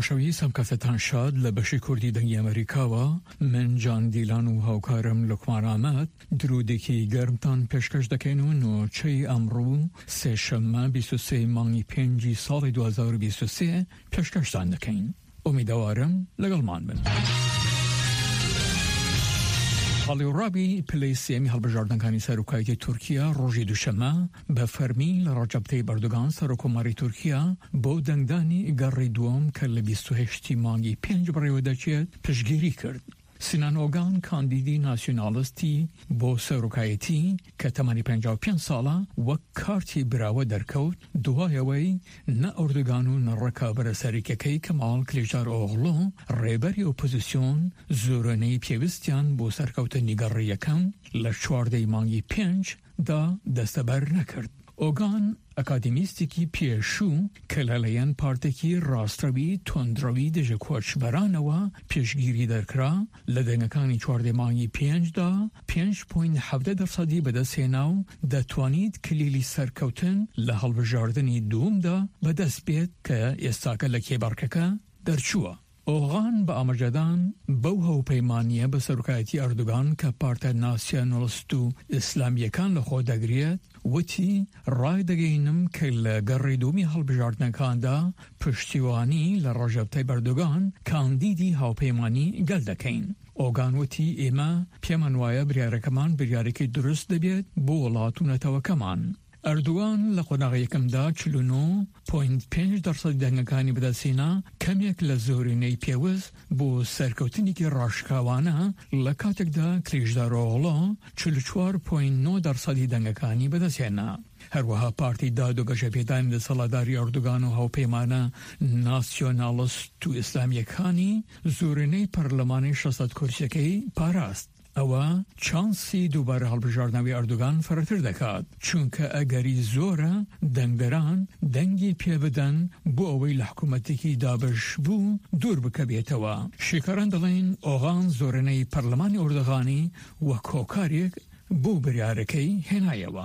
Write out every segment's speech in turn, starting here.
خوشوی سمکفتان شاد لبشی کردی دنگی امریکاوا من جان دیلان و هاوکارم لکمان آمد درودی که گرمتان پیشکش دکنون و چه امرو سه شمه 23 مانگی 5 سال 2023 پیشکش دان دکن. امیدوارم لگلمان بن. حالی رابی پلیسی هل بجاردنکانی سروکایت ترکیه روزی دوشنبه به فرمی لرجب طیب اردوغان سروکماری ترکیه با دنگدانی گری دوم که ل 28 مانگی 5 برایودچیت پشگیری کرد. سینان اوگان کاندیدی ناسیونالیستی با سروکایتی که 55 ساله و کارتی براو درکوت دوایوی نه اردوغانو نه رکابر سریککی کمال کلیجار اوغلو ریبری اپوزیسیون زورنی پیوستیان با سرکوت نیگر یکم لچوارده مانگی 5 دا دستبر نکرد. اوگان اکادمیستی کی پیشو کلالیان پارتکی راستروی تندروی دژ کوچبرانوا پیشگیری درکرا لدنگکانی 14 مانگی 5 دا 5.7% بدسیناو دتوانید کلیلی سرکوتن لهالبجاردنی دوم دا بدست بیت که استاکل کبارککا درچوا. اوغان با امجدان بوهو پیمانیه به سرکایتی اردوغان که پارت ناسیونالیستو اسلامیکان لخو دگریت وتی رای دگینم که لگری دومی حل بجاردنکان دا پشتیوانی لرجب طیب اردوغان کاندیدی هاو پیمانی گل دکین. اوغان وتی ایما پیمانوایا بریارکمان بریارکی درست دبید بو ولاتون توکمان. اردوغان لقناغ یکم دا 49.5% دنگکانی بدسینا کمیک لزورینی پیوز بو سرکوتنی که راشکاوانا لکاتک دا کلیجدار اوغلا 44.9% دنگکانی بدسینا. هر وها پارتی دادو گشپیدان ده سالاداری اردوغانو هاو پیمانا ناسیونالیست تو اسلامیکانی زورینی پارلمانی 600 کرسیکی پاراست. اوا چانسی دوباره هەڵبژاردنەوەی ئەردوغان فراتر دەکات چونکە ئەگەری زۆرە دەنگدەران دەنگی پێ بدەن بۆ ئەوەی لە حکوومەتێکی دابش بوو دوور بکەبێتەوە. شیکاران دەڵێن ئۆغان زۆرینەی پەرلەمانی ئەردوغانی وە کۆکارێک بۆ بریارەکەی هێنایەوە.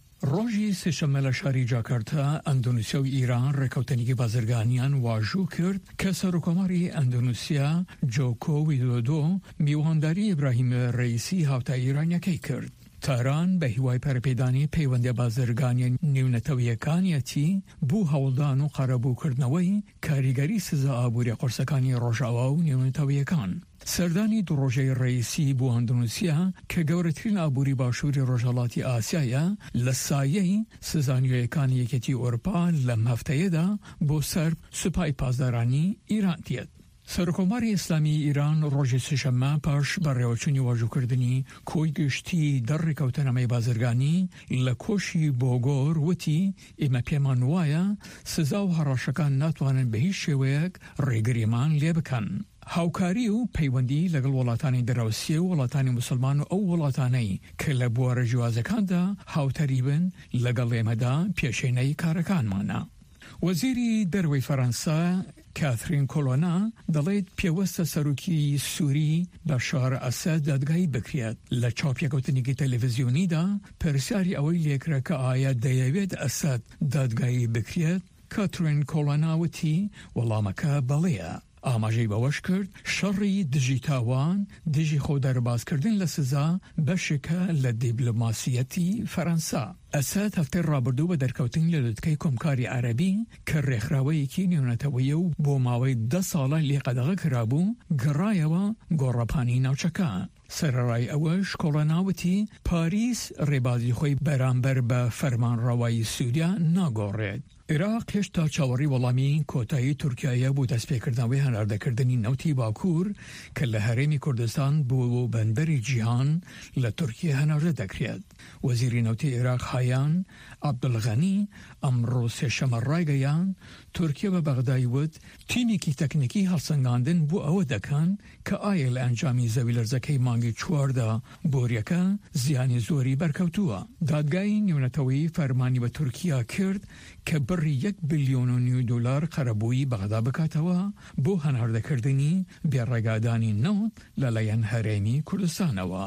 روزی سه‌شنبه لشاری جاکارتا اندونزیا و ایران رکوتنیکی بازرگانیان واجو کرد که سروکماری اندونزیا جوکو ویدودو میوانداری ابراهیم رئیسی هاوتا ایران یکی کرد. تهران به هیوای پرپیدانی پیوند بازرگانی نیونتویکانیتی بو هولدان و قربو کردنوی کاریگری سزا آبوری قرصکانی روژاوا و نیونتویکان. سردانی دو روژه رئیسی بو اندونزیا که گورترین آبوری باشوری روژالاتی آسیایا لسایه سزانیویکانی یکیتی اروپا لم هفته دا بو سرب سپای پازدارانی ایران دید. سرکماری اسلامی ایران روز سه‌شنبه پاش برایوچونی واجو کردنی کوی گشتی در رکوتنامه بازرگانی لکوشی بوگور وتی اما پیمان وایا سزا و هراشکان ناتوانن به هیچ شویک ریگریمان لیبکن. هاوکاری و پیوندی لگل ولاتانی دراوسی و ولاتانی مسلمان و او ولاتانی که لبوار جوازکان دا هاوتریبن لگل ایمدا پیشینی کارکان مانا. وزیری دروی فرانسا کاترین کولونا دەڵێت پێوەستە سەرۆکی سووری بەشار ئەسەد دادگایی بکرێت. لە چاپیەکەوتنێکی تەلەڤیزیۆنیدا پرسیاری ئەوەی لێکرا کە ئایا دەیەوێت ئەسەد دادگایی بکرێت. کاترین کۆڵۆنا وتی وەڵامەکە بەڵێیە. ئاماژەی بەوەش کرد شەڕی دژی تاوان دژی خۆ دەربازکردن لە سزا بەشێکە لە دیبلۆماسیەتی فەرەنسا. ئەسەد هەفتەی ڕابردوو بە دەرکەوتن لە لوتکەی کۆمکاری عەرەبی کە ڕێکخراوەیەکی نێونەتەوەیە و بۆ ماوەی 10 ساڵە لێقەدەغە کرابوو گەڕایەوە گۆڕەپانی ناوچەکە. سەرەڕای ئەوەش کۆڵۆناوتی پاریس ڕێبازی خۆی بەرامبەر بە فەرمانڕەوایی سووریا ناگۆڕێت. عێراق هێشتا چاوەڕی وەڵامی کۆتایی تورکیایە بۆ دەستپێکردنەوەی هەناردەکردنی نەوتی باکوور کە لە هەرێمی کوردستان بۆ بەندەری جیهان لە تورکیە هەناردە دەکرێت. وەزیری نەوتی عێراق هایان عەبدولغەنی ئەمڕۆ سێشەمە ڕایگەیاند تورکیە بە بەغدای وت تیمێکی تەکنیکی هەڵسەنگاندن بۆ ئەوە دەکەن کە ئایا لە ئەنجامی زەوی لەرزەکەی مانگی 4دا بۆریەکە زیانی زۆری بەرکەوتووە. دادگای نێونەتەوەیی فەرمانی بە تورکیا کرد کە بڕی 1.5 بیلیۆن دلار قەرەبووی بەغدا بکاتەوە بۆ هەناردەکردنی بێڕێگادانی نەوت لەلایەن هەرێمی کوردستانەوە.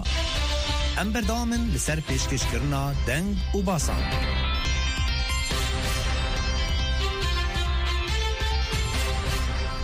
ئەم بەردەوامن لەسەر پێشکەشکردنا دەنگ و باسان.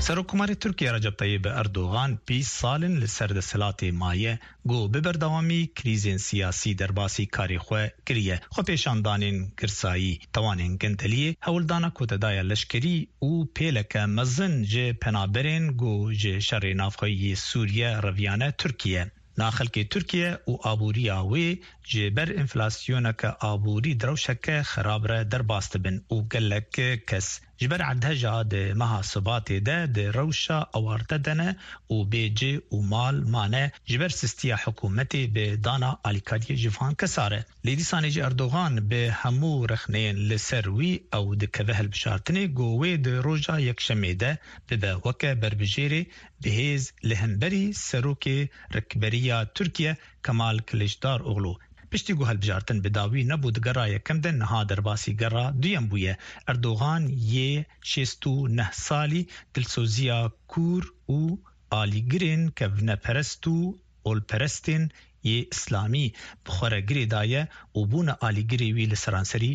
سرکوماری ترکیه رجب طیب اردوغان 20 سالن لسر دسلات مایه گو ببردوامی کریزین سیاسی درباسی کاری خواه کریه خو پیشاندانین گرسایی توانین گندلیه هولدانا کوددای لشکری او پیلک مزن جه پنابرین گو جه شر نافخوی سوریه رویانه ترکیه ناخلکی ترکیه و آبوری آوی جبر انفلاسیونک آبوری دروشک خرابره درباست بن و گلک کس جبر عدهجا ده محاسبات ده روشا اوارده دنه و بیجه و مال مانه جبر سستیا حکومتی به دانا آلیکاری جوان کساره لیدیسانی جه اردوغان به همو رخنین لسروی او ده کوهل بشارتنی گوه ده روژا یک شمیده به وکه بربجیری بهیز لهنبری سروک رکبریا ترکیه کمال کلشدار اغلو پشتی گوهل بجارتن بداوی نبود گرای کم دن نها درباسی گرا دویم بویه اردوغان یه 69 سالی دلسوزیا کور و آلیگرین کونه پرستو اول پرستین یه اسلامی بخورگری دایه و بون آلیگری وی لسرانسری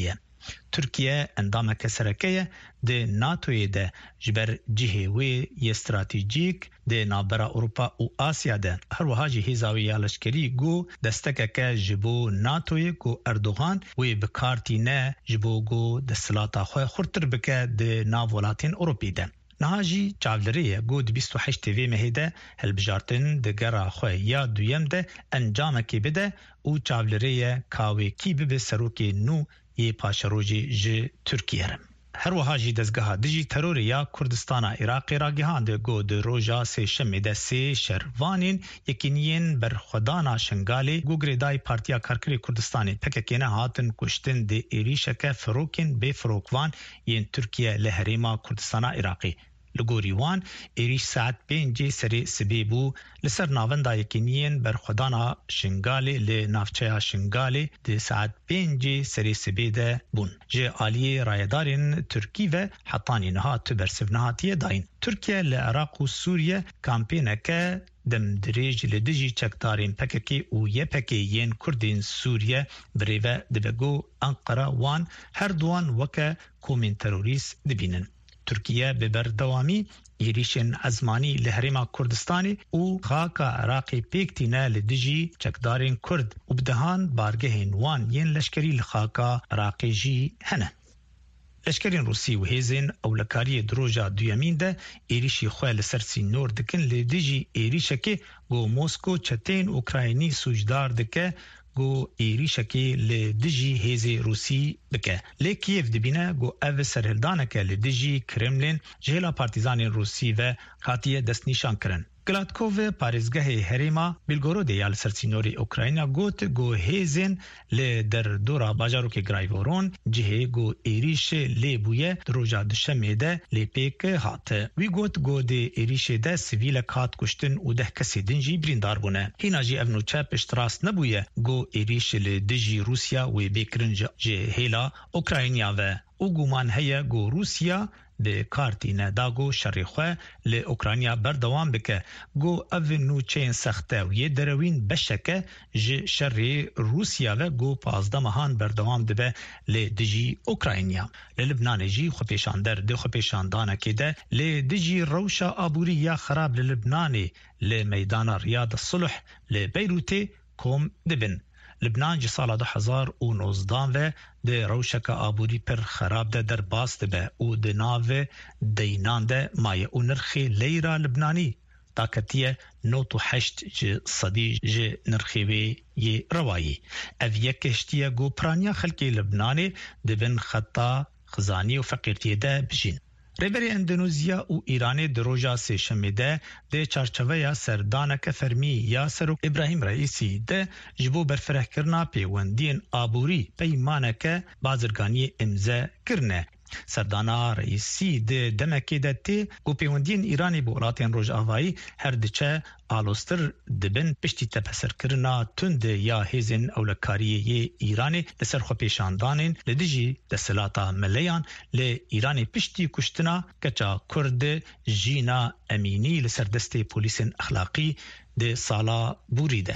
ترکیه اندام کسرکیه ده ناتوی ده جبر جهوی ی استراتیجیک ده نابرا اروپا و آسیا ده هر وها جهیزاوی یالشکری گو دستکه که جبو ناتوی گو اردوغان وی بکارتی نه جبو گو دستلاتا خواه خورتر بکه ده ناولاتین اروپی ده نهاجی چاولریه گود 28 وی مهیده هلبجارتن ده گرا خواه یا دویم ده انجام کی بده و چاولریه کاوی کی ببه سروکی نو یه پاشروجی جه ترکیه رم. هر وها جی دزگاه دیجی ترور یا کردستان عراقی را گهانده گود روژا سه شمیده سه شروانین یکینین بر خدانا شنگالی گوگریدای پارتیا کارکری کردستانی پککینه هاتن کشتن ده ایریشک فروکین به فروکوان ین ترکیه لحریما کردستان عراقی. لگوریوان ایریش ساعت 5 سری سبیبو لسر ناوندا یکینین بر خدانا شنگالی لنافچه شنگالی ده ساعت 5 سری سبیده بون جه آلی رایدارین ترکی و حطانی نها تبر سفنهاتیه داین ترکیه لعراق و سوریه کامپینکه دم دریج لدجی چکدارین پککی و یه پکی ین کردین سوریه بریوه دبگو انقره وان هر دوان وکه کومین تروریست دبینن ترکیه به بردوامی ایریشن ازمانی لحریما کردستانی و خاکا عراقی پیکتینه لدجی چکدارین کرد و بدهان بارگهین وان ین لشکری لخاکا عراقی جی هنه. لشکرین روسی و هیزین اولکاری دروجا دویمین ده ایریشی خواه لسرسی نور دکن لدجی ایریشکی گو موسکو چتین اوکراینی سوجدار دکه گو ایریشکی لدجی هیزی روسی بکه لیکیف دبینه گو او سرهلدانکه لدجی کرملین جهلا پارتیزان روسی و خاطیه دست نیشان کرن. گلاتکوو پارێزگەهی هەرێما بیلگۆرۆدê ya li ser sînorê Ukrayna got got hêzên li derdora bajarokê Grayvoron cihê got êrişê lê bûye di roja duşemê de lê pêk hat. Wî got godê êrişê de sivîlek hat kuştin û 10 kesê din jî birîndar bûne. Hîna jî ev nûçe piştrast nebûye got êrişê li dijî Rusya wê bêkirin ji hêla Ukrayna ve û guman heye got Rusya به کارتینه داگو شریخوه لی اوکراینیا بردوام بکه گو او نوچین سخته و یه دروین بشکه جه شری روسیا و گو 15 ماهان بردوام دبه لی دجی اوکراینیا لی لبنان جی خوپیشاندر ده خوپیشاندانه که ده لی دجی روشا آبوری یا خراب لی لبنانی لی میدان ریاض الصلح لی بیروتی کم دبن لبنان جی سال 2019 و ده روشک آبوری پر خراب ده در باست به او ده ناو دینان ده مایه او نرخی لیرا لبنانی طاقتیه 98 جی صدی جی نرخیوی یه روایی او یک کشتیه گو پرانیا خلکی لبنانی ده بین خطا خزانی و فقیرتیه ده بجین ریبری اندونزیا و ایران دروجا سه شمیده ده چارچوه یا سردانک فرمی یا سروک ابراهیم رئیسی ده جبو برفره کرنا پیوندین آبوری پیمانک بازرگانی امزه کرنه. سردانا رئیسی ده دمکی ده تی گو پیوندین ایرانی بولاتین روژ آوایی هر دچه آلوستر دبن پشتی تپسر کرنا تند یا هیزن اولکاری ایرانی لسر خو پیشاندانین لدیجی دسلاتا ملیان لی ایرانی پشتی کشتنا کچا کرد جینا امینی لسر دسته پولیس اخلاقی ده سالا بوریده.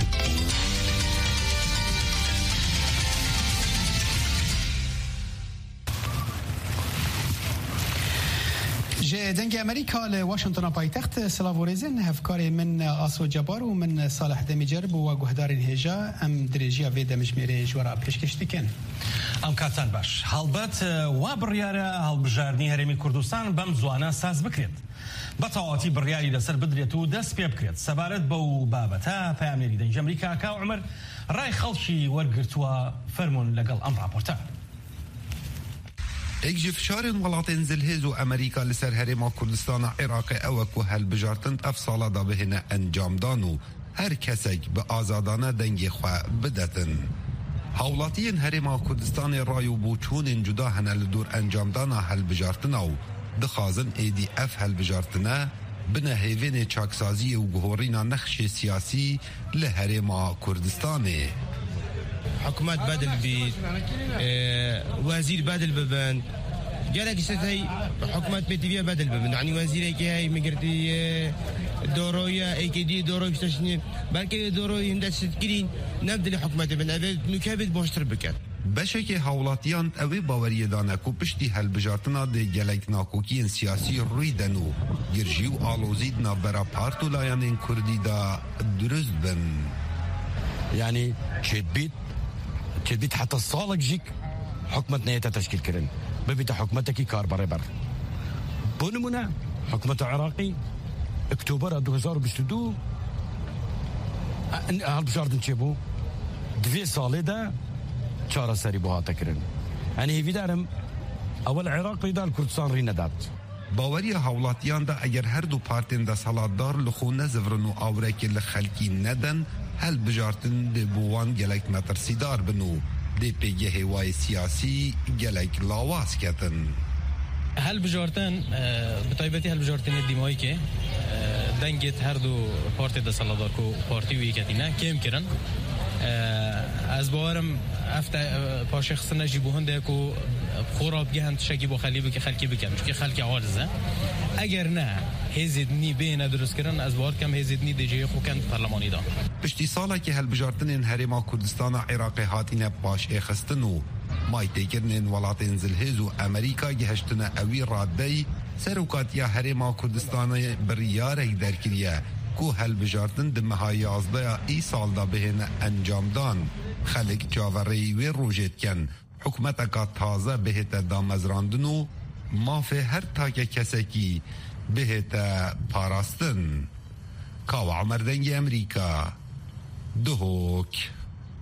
دنگ امریکا لواشنطن پایتخت سلاوريزن هفکار من آسو جبار و من صالح دمیجرب و گهدار هجا ام درجه وید مجمره جوارا پیشکشتکن ام کاتان باش هلبت و بریاره هلبجارنی هرمی کردستان بم زوانا ساز بکرید بطاعتی بریاری لسر بدریت و دست پی بکرید سبارت بو بابتا پیامنی دنج امریکا کا عمر رای خلشی ورگرتوا فرمون لقل ام راپورتا ايجي فشارن ولاتين زلهز وامريكا لسر هرما كردستان عراق اوك وهالبجارتن افصالا دا بهنا انجام دانو هر کسک به آزادانه دنگی خواه بدتن حولاتین هرما کردستان رایو بوچون جدا هنال دور انجام دانا هالبجارتن او دخازن ADF هالبجارتنه بنا هیوین چاکسازی و گهورینا نخش سیاسی لهرما کردستانه حكومات بدل بيت وزير بدل ببن جالك هي حكومات بيتيفيا بدل ببن يعني وزير هي مقرتي دورويا اي كي دي دوروي بتشني بلكي دوروي هندس تكرين نبدل حكومات بن ابد نكابت بوشتر بكات بشكي حولاتيان اوي باوريه دانا کو پشتي هلبجارتنا دي جلك ناكوكين سياسي رويدنو يرجيو آلوزيدنا برا بارتو لايانين كردي دا درست بن يعني كبيت حتى الصالك جيك حكمتنا يتشكل كرن ببيت حكمتك كار بريبر بونمنا حكمة عراقي اكتوبر 2022 هالبجاردن تشيبو دوی ساله ده چاره سری بها تکرن یعنی هیوی دارم اول عراق پیدا کردستان ری نداد باوری حولاتیان دا اگر هر دو پارتین دا سالاتدار لخو نزورن و آورکی لخلکی ندن هل بجارتن دی بوان گلک مترسیدار بنو دی پیگه هوای سیاسی گلک لاواز کتن هل بجارتن بطایبتی هل بجارتن دیمایی که دنگت هر دو پارتی دا سالاتدار کو پارتی وی کتینه کم کرن از باورم افتا پاشخص نجیبو هنده کو خوراب گهند شکی با خلیبه که خلکی بکن چون که خلکی عارضه اگر نه هزیدنی بینه درست کردن از باور کم هزیدنی دیجه خوکن پارلمانی دا پشتی ساله که هلبجارتن هرما کردستان عراق هاتین باش اخستنو مایتی کرنین ولاتین زلهز و امریکا گهشتن اوی رادی سروکاتیا هرما کردستان بریاره در کریه کو هلبجارتن دمها 11 ای سال دا بهن انجام دان خلق جاوری و روجت کن حکومت کا تازه بهت دامزراندنو مافه هر تاک کسکی بهت پاراستن کاو عمردنگ امریکا دهوک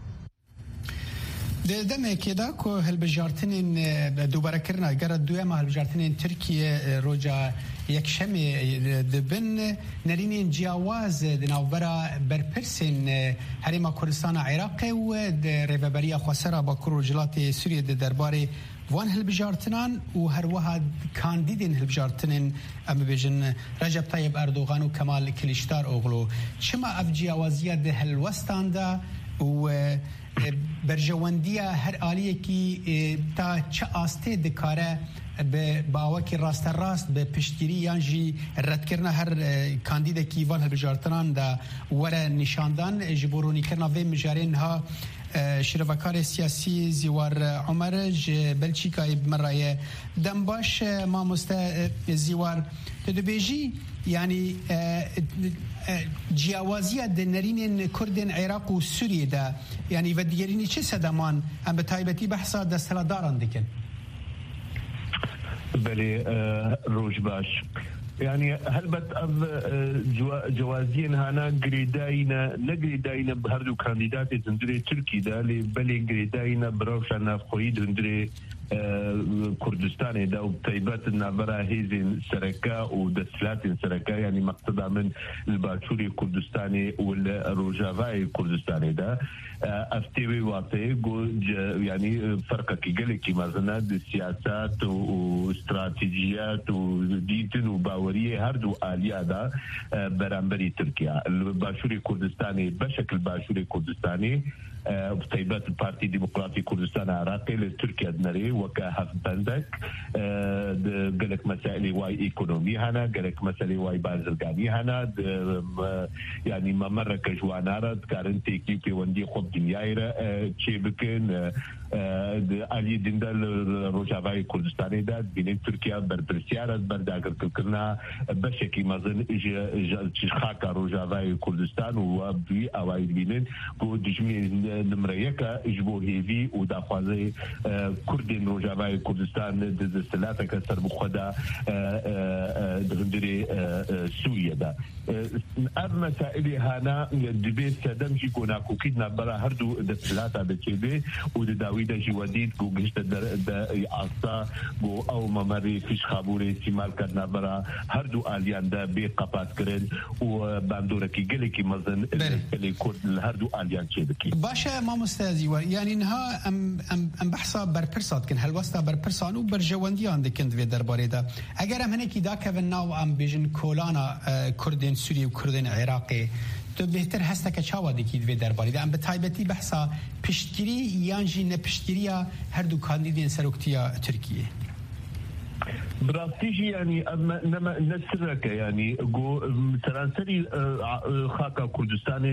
دمه که دا که هلبجارتنین دوباره کرنا گرد دویمه هلبجارتنین ترکیه روجا یک شمی دبن نرینین جیاواز دناوبرا برپرسین هریما کردستان عراق و ریببریا خسرا با کروجلات سوریه درباره وان هلبجارتنان و هر واحد کاندیدین هلبجارتنین ام بیجن رجب طیب اردوغان و کمال کلیشتار اوغلو چما اف جیاوازیه ده هلوستان دا و برجواندیا هر آلیه کی تا چه آسته دکاره به باوکی راست به پشتگیری یانجی رد کردن هر کاندیده کی وان هلبجارتنان دا وره نشاندن جبورونی کردن و مجارین ها شرفکار سیاسی زیوار عمرج بلچیکای بمرایه دنباش ما مسته زیوار تدبیجی یعنی جیاوازی دنرین کردن عراق و سوریه دا یعنی و دیگرینی چه صدمان هم به تایبتی بحثا دستلا دارن دکن بله روش باش يعني هلبت جوازين هانا جريداينا نجريداينا بهردو كانديدات زندري تركي دا بلي جريداينا بروشا خويد زندري كردستان دا وبتايبات النابرا هيزين سركا ودسلاتين سركا يعني مقتضى من الباتشوري كردستاني والروجافاي كردستاني دا افتيوي واطي يعني فرقه كيجلكي مثلا السياسات واستراتيجيات وديتن وباوريه هردو اليا دا برامبري تركيا الباشوري كردستاني بشكل باشوري كردستاني طيبات البارتي ديمقراطي كردستان عراقي لتركيا دنري وكهف بندك قالك مسائل واي ايكونومي هنا قالك مسائل واي بازرقاني هنا يعني ما مرة كجوانارة كارنتي كيبي وندي خب دنيايرة تشيبكن علي دندل روجافاي كردستاني دا بين تركيا بربرسيارة برداكر كلنا بشكي مازن خاكا روجافاي كردستان وبي اوائل بينين بو دجمي نمريكا اجبو هيفي وداخوازي كردين روجافاي كردستان دزستلاتا كسر بخدا دغندري سوريا دا اما مسائل هانا دبي سدم جي كوناكو كيدنا برا هردو دزستلاتا بتشيبي وداويدا جواديد جو جشت دا عصا جو او ممري فيش خابوري سيمال كدنا برا هردو اليان دا بي قبات كرن وباندوركي قلكي مزن اللي كرد الهردو اليان تشيبكي باشا ما مستازي يعني انها ام بحثا برپرسات كن هلوستا برپرسان و برجوانديان دكند في درباري دا اگر هم هنكي دا كفناو ام بيجن كولانا كردين سوري و كردين عراقي تو بهتر هسته که چاوا دکید و درباره ده ام به تایبتی بحثا پشتگیری یانجی نپشتگیری هر دو کاندیدین سروکتیا ترکیه براستيجي يعني نما نسرك يعني جو ترانسري خاكا كردستاني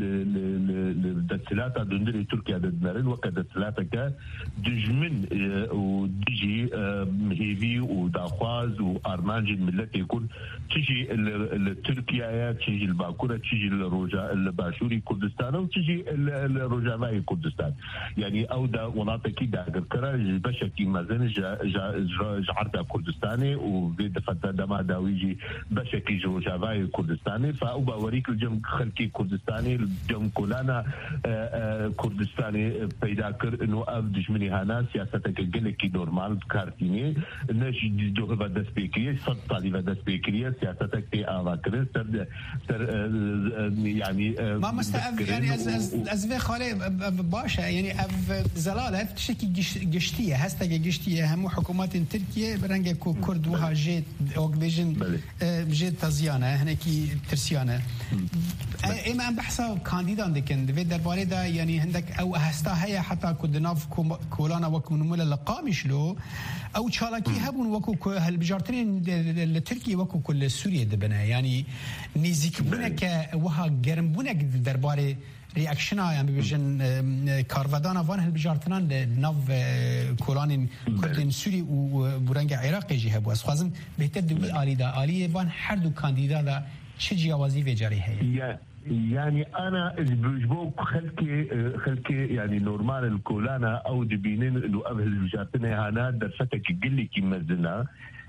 للدسلاتا دندري تركيا دنرين وكدسلاتا كا دجمن وديجي هيفي وداخواز وارمانجي الملت يكون تجي لتركيا تجي الباكوره تجي الروجا الباشوري كردستان وتجي الروجافاي كردستان يعني او دا مناطق دا كرا بشكي مازن جعرتا كردستاني وفي فتره دما داويجي بشكي روجافاي كردستاني فاوريك الجم خلكي كردستاني الجم كولانا كردستاني پیدا کر انه افدش مني هانا سياستك قلكي نورمال كارتيني نش دو هذا سبيكريه صد طالب سبيكريه سياستك في اواكر سر يعني ما مستعف يعني از خاله باشا يعني زلاله تشكي قشتيه هسته قشتيه هم حكومات تركيا برنگ کو کرد وها جيت اوغبيجن جيت تزيانه هناكي ترسيانه اما ام بحثا كانديدان دكن في درباره دا يعني عندك او هستا هي حتى كدناف كولانا وكمنمله لقامش له او تشالاكي هبون وكو هالبجارتين لتركيا وكو كل سوريا دبنا يعني نيزيك بنك وها جرمبونك درباره رياكشنا يعني بيجن كارفادانا وان هالبجارتنان ناف كولان كردين سوري وبرنج عراقي جهه بس خازم بهتر دوي آلي دا آلي وان هر دو كانديدا دا چه جوازي في جاري هي يعني انا بجبو خلكي يعني نورمال الكولانا او دبينين لو ابهل البجارتنا هنا درفتك قلي كي مزنا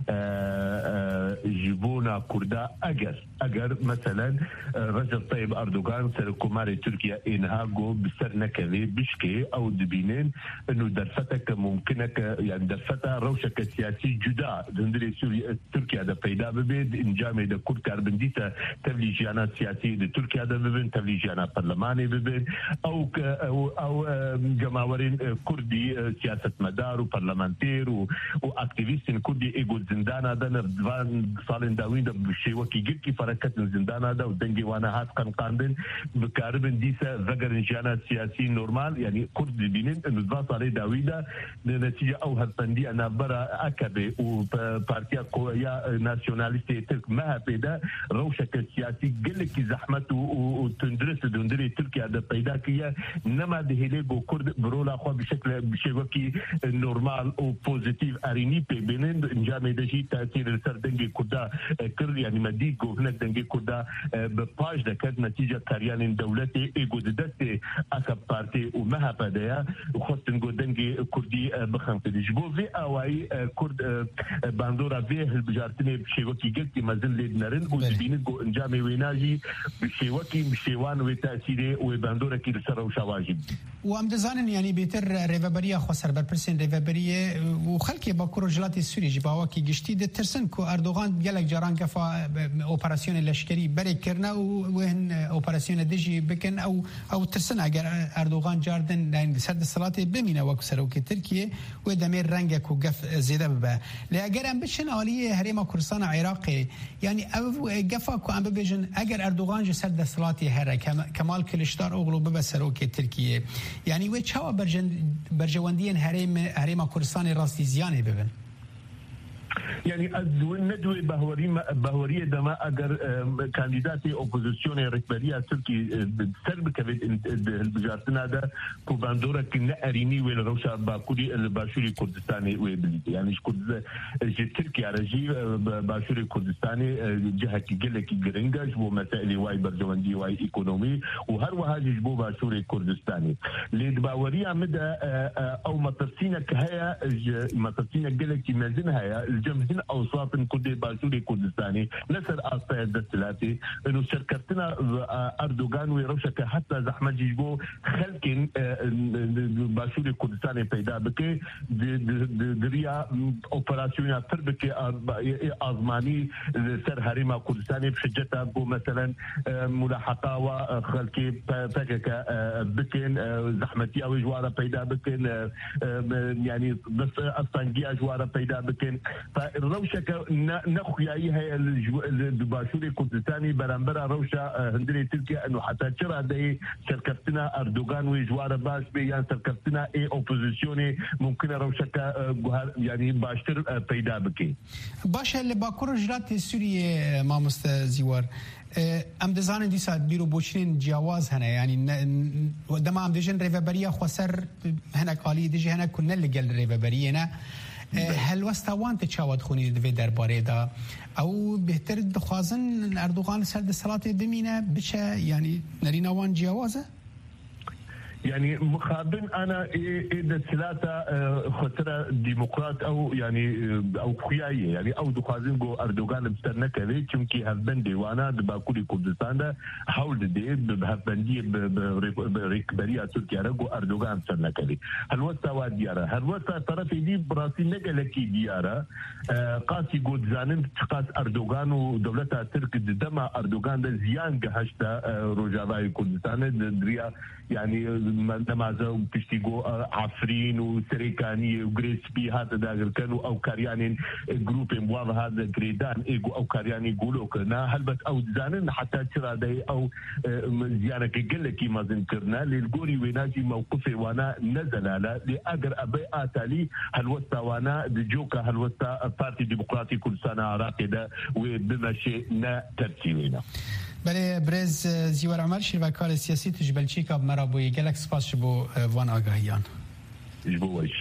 جبونا كردا اجر مثلا رجب طيب اردوغان سركوماري تركيا انهاجو بسرنكلي بشكي او دبينين انه درفتك ممكنك يعني درفتا روشك سياسي جدا دندري سوريا تركيا دا بيدا ببيد انجامي دا كرد كاربنديتا تبليجيانا سياسي دا تركيا دا ببين تبليجيانا برلماني ببين او جماورين كردي سياسة مدار وبرلمانتير واكتيفيستين كردي ايجو زندانا دا نردوان صالين داوين دا بشيوكي جيكي فركت زندانا دا ودنجي وانا هات قاندن بكاربن ديسا ذكر انجانا سياسي نورمال يعني كرد بينين انو دوا صالي داوين دا نتيجة او هالبندي انا برا اكبي وبارتيا كويا ناسيوناليستي ترك مها بيدا روشك السياسي قلك زحمت وتندرس دندري تركيا دا بيدا كيا نما دهيليغو كرد برولا خوا بشكل بشيوكي نورمال وبوزيتيف اريني بينين انجامي دجي تأثير السردنجي كردا كر يعني مديكو هناك دنجي كردا بباج دكت نتيجة كاريان دولتي ايجو دستي اكا بارتي ومها بدايا وخصن دنجي كردي بخمت دجبو في اواي كرد باندورا فيه البجارتني بشيوكي قلتي مازل ليدنرن وزبينكو انجامي ويناجي بشيوكي بشيوان وتأثيري وباندورا كي لسر وشواجب وام دزانن يعني بيتر ريفابريا خسر برسين ريفابريا وخلكي باكو رجلات السوري جباوكي گشتي د ترسن کو اردوغان گلک جاران کفا اپراسیون لشکری بری کرنا وهن اپراسیون دجی بکن او ترسن اگر اردوغان جاردن لان سد الصلاه بمينا وكسروك تركيا ودمير رنگه کو گف زياده به لاگر ام بشن عالیه هرما کردستان عراقي يعني او گفا کو ام بجن اگر اردوغان سد سرد هر کمال کلشدار اوغلو ببسرو که ترکیه یعنی و چاوا برجواندین هرم کردستان راستی زیانه ببن يعني ندوي بهورية دما أجر كانديداتي أوبوزيسيون ركبرية تركي سرب كبد البجارتنا ده كوباندورا كنا أريني والروشة باكوري الباشوري كردستاني وبلدي يعني كرد تركي على جي باشوري كردستاني جهة كجلة كجرينجا جبو مسائل واي برجواندي واي إيكونومي وهر وهاج جبو باشوري كردستاني لدباورية مدى أو مطرسينا كهيا مطرسينا جلة كمازنها هيا الجمهين أوساط كردي باشوري كردستاني نسر آسطايا الدستلاتي إنه شركتنا أردوغان ويروشك حتى زحمة جيجبو خلقين باشوري كردستاني پیدا بكي دريا اوبراسيونيا تربكي آزماني سر هريما كردستاني بشجتها بو مثلا ملاحقة وخلقي فاكك بكين زحمتي أو جوارة پیدا بكين يعني بس أسطنجية جوارة پیدا بكين فالروشة نخياي هي الباشوري كردستاني برانبرا روشة هندري تركيا انه حتى ترى دي شركتنا اردوغان وجوار باش بيان شركتنا اي اوبوزيسيوني ممكن روشة يعني باشتر پیدا بكي باشه اللي باكور جرات سوريا ما مستزيوار ام دزان دیسا بیرو بوشین جواز هنه یعنی دما ام دجن ریوبریا خسر هنه قالی دجه هنه کنه لگل ریوبریا نه هل وستوان تشاود خوني دوی درباره دا او بهتر دخوازن اردوغان سرد صلاة بمينه بشه يعني نرينوان جوازه يعني مخابن انا اذا ثلاثه خطره ديمقراط او يعني او خيايه يعني او دخازين جو اردوغان مستنك لي چونكي هبندي وانا باكوري كردستان ده حول دي بهبندي بريكبريا تركيا رجو اردوغان مستنك لي هل وسا دياره هل وسا طرف دي براسي نقلكي دياره قاسي جود زانن قاس اردوغان ودولتها ترك دما اردوغان ده زيان جهشتا روجاواي كردستان دريا يعني نمازه وبتشتيجو عفرين وسريكاني وغريسبي هذا داغر كانوا او كاريانين جروب مواضع هذا جريدان ايجو او كارياني يقولوا كنا هل بس او زانن حتى ترى داي او زيانه كقله كيما ذكرنا للقوري ويناجي موقفي وانا نزل على لاجر ابي اتالي هل وستا وانا دجوكا هل وستا بارتي ديمقراطي كل سنه راقده وبما شئنا ترتيبنا بله برز زیوار عمر شیرکار سیاسی تجبل چیکا مرابوی گلک سپاس بو وان آگاهیان جبوش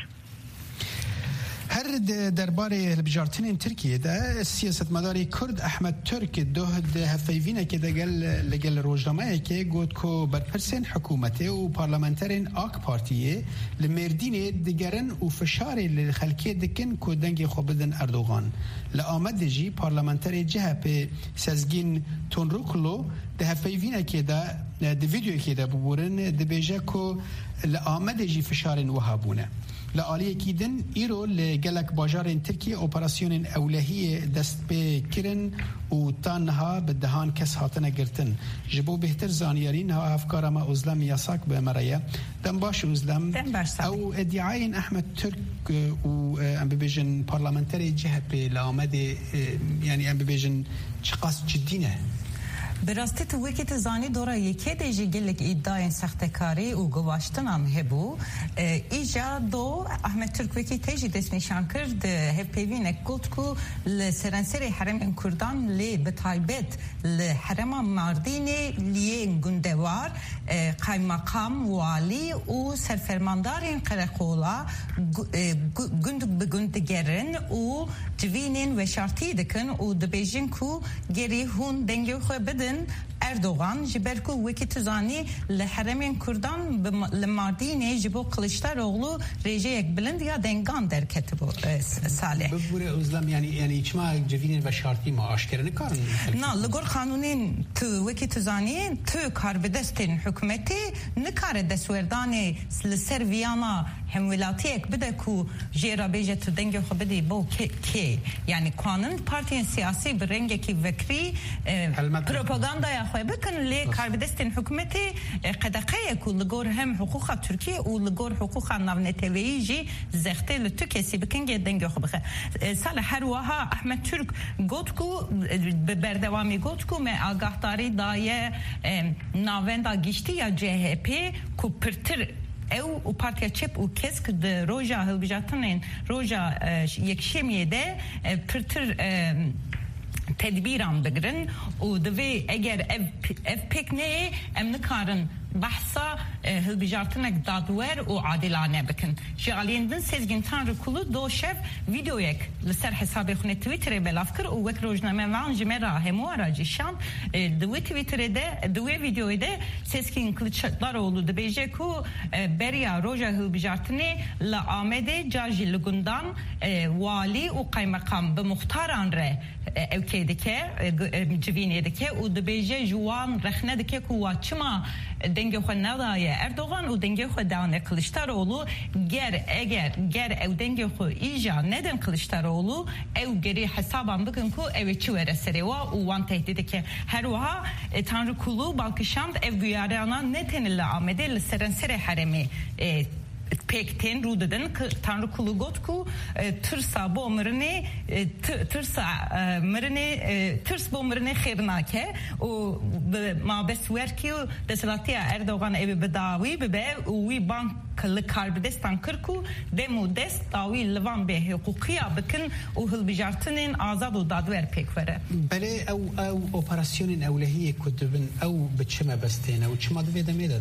هر درباره البجارتين تركيا ده سياسة مداري كرد أحمد ترك دوهد هفايفينا كده لقل روجنامه كي قد كو برپرسين حكومته و پارلمانترين آك بارتيه لمردين دقرن و فشاري للخلقية دكن كو دنگي خوبدن أردوغان لآمد جي پارلمانتري جهة بي سازگين تونروكلو ده هفايفينا كده ده فيديو كده ببورن ده بيجا كو لآمد جي فشارين وهابونه لآلیه کیدن ایرو لگلک باجارین ترکیه اپراسیون اولهیه دست به کرن و تانها به دهان کس هاتنه گرتن جبو بهتر زانیارین ها افکار ما ازلم یاساک به مرایه دم باش ازلم او ادعاین احمد ترک و ام ببیجن پارلمانتری جهه به لامد یعنی ام ببیجن چقاس جدینه براستی تو وقتی زانی دورا یکی دیجی گلک ادعای سختکاری و گواشتنام هبو ایجا دو احمد ترک وقتی تیجی دست نشان کرد هفپیوین گفت کو لسرانسری حرم کردان لی بتایبت لحرم ماردینی لی گندوار قایمقام والی و سرفرماندارین قرقولا گندک بگندگرن و دوینین و شرطی دکن و دبیجن کو گری هون دنگی خو بدن اردوغان جبركو وكي تزاني لحرمين كردان لمارديني جبو قلشتاروغلو ريجيك بلند يا دنگان در كتبو صالح ببوري أزلام يعني اجماع جفينين و شرطي ما اشكر نكارن نا لغور قانونين تو وكي تزاني تو كار بدستين حكومتي نكار دسورداني لسر فيانا هم ولاتیک بده کو جیرا بیجه تو دنگ خو بدی بو کی یعنی قانون پارتی سیاسی برنگه کی وکری پروپاگاندا یا خو بکن لی کاربدستین حکومتی قدقه کو لگور هم حقوق ترکیه و لگور حقوق ناونتوی جی زخته لتو کسی بکن دنگ خو بخه سال هر وها احمد ترک گوت کو بردوامی گوت کو me آگاهداری دایه ناوندا گشتی یا CHP کو پرتر او partiya çep u kesk de roja hilbijatanın roja yekşemiye de pırtır tedbiran bigirin u dve eğer ev pek ne emnikarın bahsa hilbijartanak dadwer u adilane bikin. Şaliyendin sezgin tanrı kulu do şev videoyek liser hesabı xune Twitter'e belafkır u vek rojname van jmera hemu aracı şan dve Twitter'de dve videoyda sezgin Kılıçdaroğlu de bejeku beriya roja hilbijartını la amede caji lugundan vali u kaymakam be muhtaran re evkedike civinedike u de beje juan rehnedike ku açma denge xwenadaya Erdoğan u denge xwedane Kılıçdaroğlu eğer ev denge xwe ija neden Kılıçdaroğlu ev geri hesaban bugün ku ev çivere sereva u wan tehdidike her waha tanrı kulu balkışand ev güyarana netenille amede li serensere haremi pekten rudeden tanrı kulu gotku tırsa bomrını tırsa mrını tırs bomrını xirnake o mabeswerki deslatiya Erdoğan evi bedavi be uvi bank karbidestan kırku demo dest davi levan be hukukiya bakın o hilbijartının azad o dadver pekvere bale ev operasyonun evlehiye kutubun ev biçime bestene o çima dve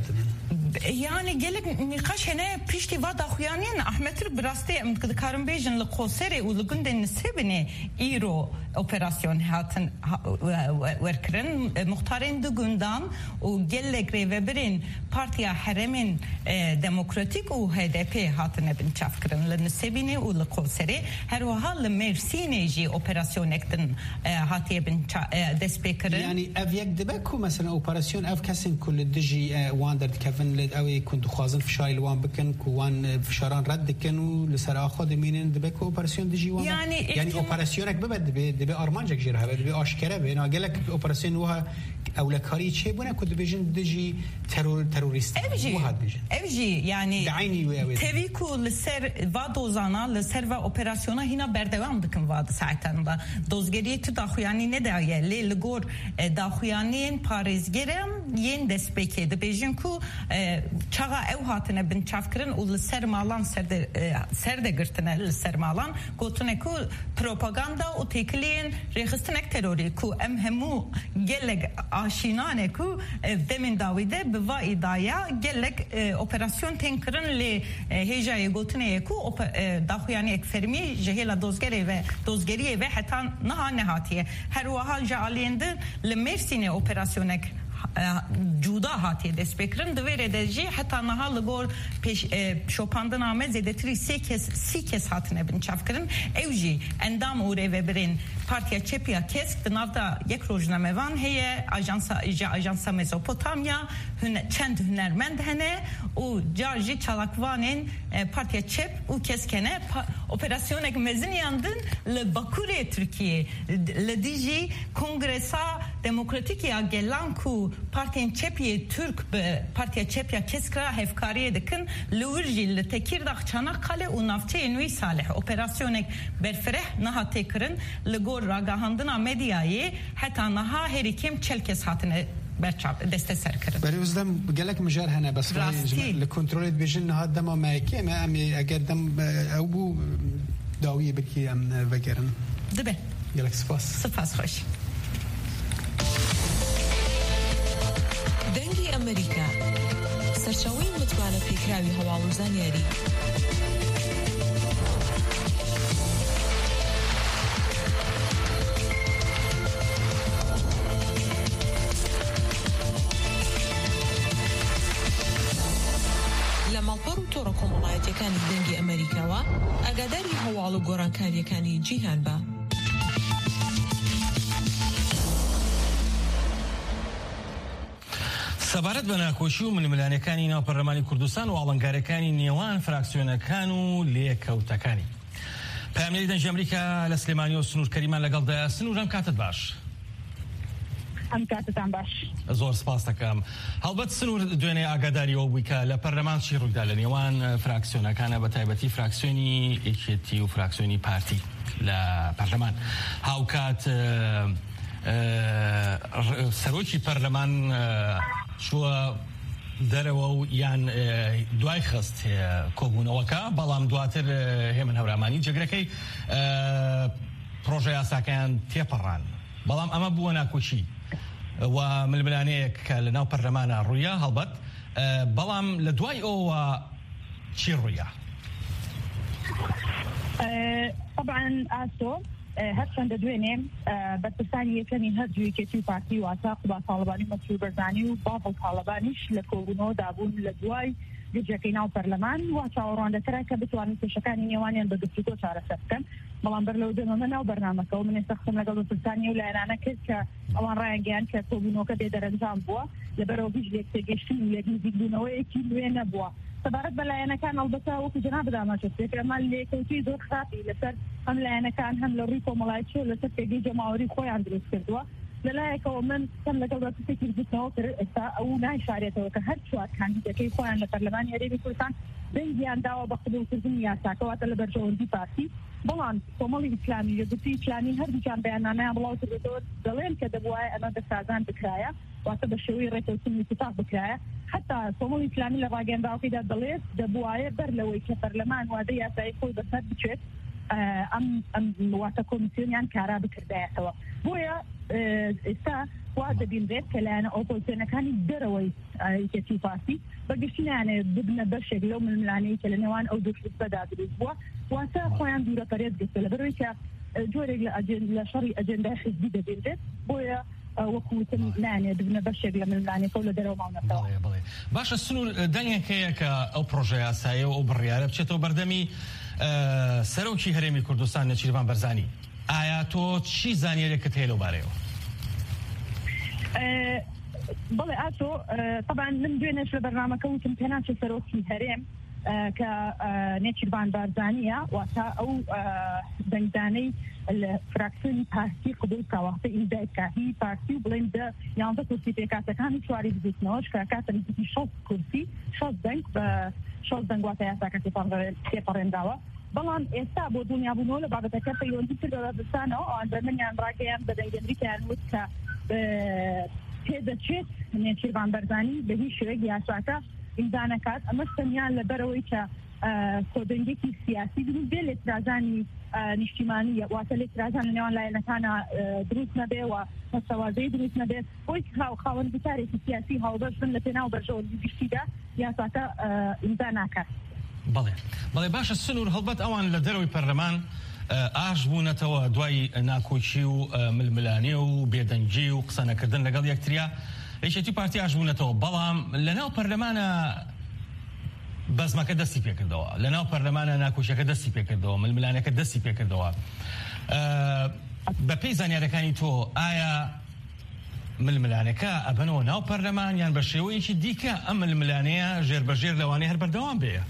yani gelip nikaş hene pişti va daxuyanin Ahmet'ir braste mtkakarın bejin li qosere u lugundin sebine iro operasyon hatın verkirin muhtarin dugundan u gellegre ve birin partiya haremin demokratik u HDP hatın bin çafkirin li sebine u li qosere her wahal li Mersin'e operasyon ektin hatiye bin despekirin yani ev yek debe ku mesela operasyon ev kesin kulli diji wander kevin اوی کند خوازن فشاری لوان بکن کوان فشاران رد دکن و لسر آخاد مینن دبی کو اپراسیون دیجی وان یعنی اپراسیونک ببد دبی آرمانجک جیره هبه دبی آشکره به ناگلک اپراسیون وها اولکاری چه بونه کد بیجن دیجی تروریست وها بیجن evji yani tevi ku لسر vadozana لسر و operasyona hina berdevam dikin vadı saatında dozgeriyeti daxuyani ne daye le ligor daxuyanin parizgerem yen despeke de bejin ku çağa ev hatine bin çafkirin u sermalan serde girtine sermalan gotune ku propaganda u tekliğin rehistinek terörü ku hemu gelek aşinane ku demin davide biva idaya gelek operasyon tenkirin le hejaya gotune ku daxuyani ekfermi jehela dozgeriye ve hatta nehatiye her wahal jaliyende le Mersin'e operasyonek juda hatiye despekrin devre derece hatta nahalı gol şopandan amez edetri si kes hatine bin çafkirin evji endam ure ve birin partiya çepiya kesk dınavda yek rojname van heye ajansa Mezopotamya çend hünermend hene u carji çalakvanin partiya çep u keskene operasyonek mezin yandın le Bakure Türkiye le diji kongresa demokratik ya gelanku partiyen çepiye Türk partiya çepiya keskra hefkariye dikin lurji le Tekirdağ Çanakkale u nafçe nui salih operasyonek berfereh naha tekirin le gor ragahandına medyayı hatta naha herikim çelkes hatine برچاب دست سر کرد. برای وزدم گلک مجار هنه بس لکنترل بیشتر نه دم مایکی ما امی اگر دم او بو داویه بکی ام وگرن. دبه. گلک سپاس. سپاس خوش. دنگی امریکا سرچوین متوانه پیکراوی هوالوزانیاری. تۆڕە کۆمەڵایەتیەکانی دەنگی ئەمریکاوە ئاگاداری هەواڵ و گۆڕانکاریەکانی جیهان بە. سەبارەت بە ناکۆشی و ململانەکانی ناو پەرلەمانی کوردستان و ئاڵنگارەکانی نێوان فراکسیۆنەکان و لێکەوتەکانی. پامێری دەنج ئەمریکا لە سلێمانی و سنوور کەریمان لەگەڵدایە. سنوور ئەم کاتت باش. ئەم کاتتان باش. زۆر سپاس دەکەم. هەڵبەت سنوور دوێنێ ئاگاداریەوە بووی کە لە پەرلەمان چی ڕوویدا لە نێوان فراکسیۆنەکانە بە تایبەتی فراکسیۆنی یەکێتی و فراکسیۆنی پارتی لە پەرلەمان. هاوکات سەرۆکی پەرلەمان چووە دەرەوە و یان دوای خست کۆبوونەوەکە، بەڵام دواتر هێمن هەورامانی جێگرەکەی پرۆژە یاساکەیان تێپەڕان، بەڵام ئەمە بووە ناکۆچی و ململانەیەک کە لە ناو پەرلەمانە ڕوویە هەڵبەت، بەڵام لە دوای ئەوە چی ڕوویە؟ طبعا ئاسۆ هەرچەندە دوێنێ بەرپرسانی یەکەمین هەردوو یەکێتی و پارتی واتە قوبا تاڵبانی و مەسرور بەرزانی و باڵ تاڵبانیش لە کۆبوونەوە دابوون لە دوای گرجەکەی ناو پەرلەمان و چاوەڕوانندەکەرە کە بتوانن کێشەکانی نێوانیان بە گفتوگۆ چارەسەر بکەن. بەڵام بەر لەو دەمەمە ناو بەرنامەکەەوە منێ سەختم لەگەڵ بەرپرسانی و لایەنانە کرد کە ئەوان ڕایان گەیان کە کۆبوونەوەکە بێدەرەنجام بووە لەبەرەوە بیش لێک تێگەشتن و لێک نزیکبوونەوەیەکی نوێ نەبووە. سەبارەت بە لایەنەکان ئەڵبەتە وەکو جەناب داماچۆ پێکرەمان لێکەوتی زۆر خراپی لەسەر هەم لایەنەکان هەم لە ڕووی کۆمەڵایەتی و لەسەر پێگەی جەماوەری خۆیان دروست کردووە. لەلایەکەوە من کەم لەگەڵ بەرپرسێکی بردنەوە کرد ئێستا ئەو نایشارێتەوە کە هەر چوار کاندیدەکەی خۆیان لە پەرلەمانی هەرێمی کوردستان دەنگیان داوە بە قبولکردنی یاساکەواتە لە بەرژەوەندی پارتی. بەڵام کۆمەڵی ئیسلامی یەکگرتووی ئیسلامی هەردووکیان بەیاننامەیان بڵاو کردەوە دەڵێن کە دەبوایە ئەمە دەسازان بکرایە، واتە بە شێوەی ڕێکەوتنی اتفاق بکرایە. حتا کۆمەڵی ئیسلامی لە ڕاگەیەندراوەکەیدا دەڵێت دەبوایە بەر لەوەی کە پەرلەمان وادەی یاسایی خۆی بەسەر بچێت ئەم واتە کۆمیسیۆنیان کارا بکردایەتەوە. بۆیە ئێستا وا دەبینرێت کە لایەنە ئۆپۆزیسیۆنەکانی دەرەوەی یەکێتی و پارتی بەگشتیانێ ببنە بەشێک لەو ململانەی کە لە نێوان ئەو دوو حزبەدا دروست بووە، واتە خۆیان دوورە پەرێز گرتە لەبەرەوەی کە جۆرێک لە شەڕی ئەجێندای حزبی دەبینرێت. بۆیە وەکوتم نانێ ببنە بەشێک لە ململانەکە و لە دەرەوە ماونەتەوە. باشە سنوور دەنگێک هەیە کە ئەو پرۆژە یاساییە و ئەو بڕیارە بچێتەوە بەردەمی سەرۆکی هەرێمی کوردستان نەچیروان بەرزانی. ئایا تۆ چی زانیاریەکەت هەیە لەو بارەیەوە؟ بەڵێ ئاسۆ طبعا من دوێنێش لە بەرنامەکە وتم پێناچێت سەرۆکی هەرێم کە نێچیروان بارزانیە، واتە ئەو دەنگدانەی لە فراکسیۆنی پارتی قبول کاواتە ئیندایکاهی پارتی و بڵێن دە 11 کورسی پێکاتەکانی چواری بزیتنەوەش کە کاتە نزیکی 6 کورسی 6 دەنگ بە 6 دەنگ واتە یاساکە تێپەڕێنداوە. بەڵام ئێستا بۆ دنیابوونەوە لە بابەتەکە پەیوەندی کردە بەرپرسانەوە ئەوان بەرمەنیان ڕاگەیان بە دەنگەندریکیان وت کە پێدەچێت نێچیروان بەرزانی بە هیچ شوێک یاساکە ئیمزانەکات. ئەمە سەمیان لەبەرەوەی کە کۆدەنگێکی سیاسی دروست بێ لێترازانی نیشتیمانی واتە لێترازان لە نێوان لایەنەکانە دروست نەبێ و هەسەوازەی دروست نەبێت بۆی خاوەنگوتارێکی سیاسی هاوبەش بن لە پێناو بەرژەوەندی گشتیدا یاساکە ئیمزا ناکات. بەڵێ باشە سنوور هەڵبەت ئەوان لە دەرەوەی پەرلەمان ئاش بوونەتەوە دوای ناکۆچی و ململانێ و بێدەنگی و قسە نەکردن لەگەڵ یەکتریا یەکێتی پارتی ئاش بوونەتەوە، بەڵام لە ناو پەرلەمانە بەزمەکە دەستی پێکردەوە، لە ناو پەرلەمانە ناکۆچیەکە دەستی پێکردەوە، ململانەکە دەستی پێکردەوە. بە پێی زانیارەکانی تۆ ئایا ململانەکە ئەبنەوە ناو پەرلەمان یان بە شێوەیەکی دیکە ئەم ململانەیە ژێربەژێر لەوانەیە هەر بەردەوام بێ؟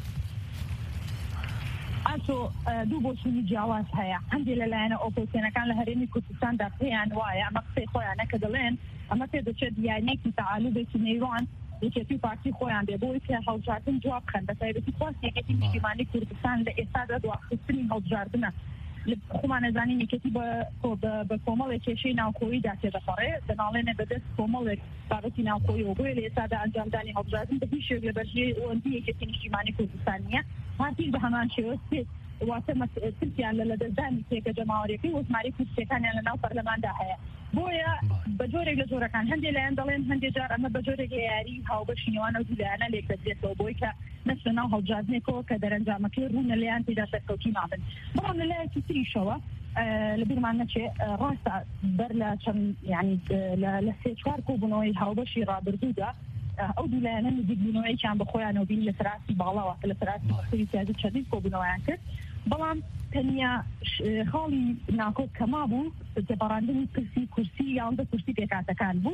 ئاسۆ دوو بۆچوونی جیاواز هەیە. هەندێک لەلایەنە ئۆپۆزیسیۆنەکان لە هەرێمی کوردستاندا پێیان وایە ئەمە قسەی خۆیانە کە دەڵێن ئەمە پێدەچێت یانێکی تەعالوبێکی نێوان یەکێتی و پارتی خۆیان بێ بۆی کە هەڵبژاردن جواب بخەن بە تایبەتی خواست یەکێتی نیشتیمانی کوردستان لە ئێستادا دواخستنی هەڵبژاردنە. خۆمان نەزانین یەکێتی بە کۆمەڵێک کێشەی ناوخۆییدا تێدەپەڕێ دەناڵێنێ بەدەست کۆمەڵێک بابەتی ناوخۆییەوە بۆیە لە ئێستادا ئەنجامدانی هەڵبژاردن بە هیچ شێوەیەک لە بەرژێوەندی یەکێتی نیشتیمانی کوردستان نییە. پارتیش بە هەمان شێوە واتە ترکیان لە دەستدانی پێکە جەماوەریەکەی وەزماری کورسیەکانیان لە ناو پەرلەماندا هەیە. بۆیە بە جۆرێک لە جۆرەکان هەندێک لایەن دەڵێن هەندێک جار ئەمە بە جۆرێک یاری هاوبەشی نێوان ئەو دوو لایەنە لێک دەدرێتەوە بۆی کە نەچ لە ناو هەڵبژاردنێکەوە کە دەرەنجامەکەی ڕوونە لەیان تێدا سەرکەوتوی نابن. بەڵام لە لایەکی تریشەوە لە بیرمان نەچێ ڕاستە بەر لە چەند یعنی لە 3-4 کۆبوونەوەی هاوبەشی ڕابردوودا ئەو دوو لایەنە نزیکبوونەوەیەکیان بە خۆیانەوە بین لە سەراسی باڵاوە لە سەراسی بەخشەی سیاسی چەندین کۆبوونەوەیان کرد. بەڵام تەنیا خاڵی ناکۆک کەما بوو تێپەڕاندنی کورسی 11 کورسی پێکاتەکان بوو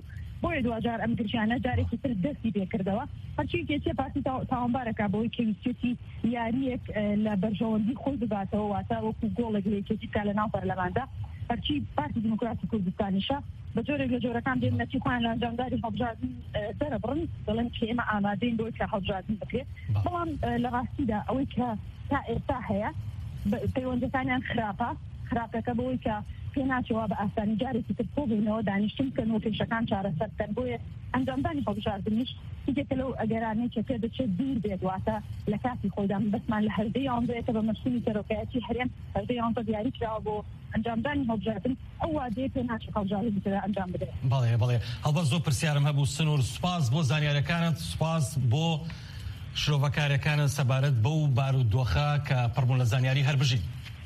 بۆیە دوجار ئەم گرژانە جارێکی تر دەستی پێکردەوە هەرچی کێچێ پارتی تاوانبارەکە بۆی کەویستێتی یاریەک لە بەرژەوەندی خۆی بباتەوە واتە وەکو گۆڵێک لێکێتی کا لە ناو پەرلەماندا هەرچی پارتی دیموکراتی کوردستانیشە بە جۆرێک لە جۆرەکان دێن نەتیخوان لە ئەنجامداری هەڵبژاردن دەرەبڕن دەڵێن کە ئێمە ئامادەین بۆی کە هەڵبژاردن بکرێت بەڵام لە ڕاستیدا ئەوەی کە تا ئێستا هەیە پەیوەندەکانیان خراپەکە بەوەی کە پێ ناچەوە بە ئاسانی جارێکی تر کۆبوونەوە دانیشتن بکەن و کێشەکان چارەسەر بکەن بۆیە ئەنجامدانی هەڵبژاردنیش هیچێکە لەو ئەگەرانەی کە پێ دەچێت دوور بێت واتە لە کاتی خۆیدا بەسمان لە هەردەی ئەوەندەیەکە بە مەسئولی سەرۆکایەتی هەرێم هەردەی ئەوەندە دیاری کراوە بۆ ئەنجامدانی هەڵبژاردن ئەو وادەیە پێ ناچێت هەڵبژاردن بکرێت ئەنجام بدرێت. بەڵێ هەڵبەت زۆر پرسیارم هەبوو سنوور سوپاس بۆ زانیاریەکانت سوپاس بۆ شرۆڤەکاریەکانت سەبارەت بەو بارودۆخە کە پڕبوون لە زانیاری هەربژین.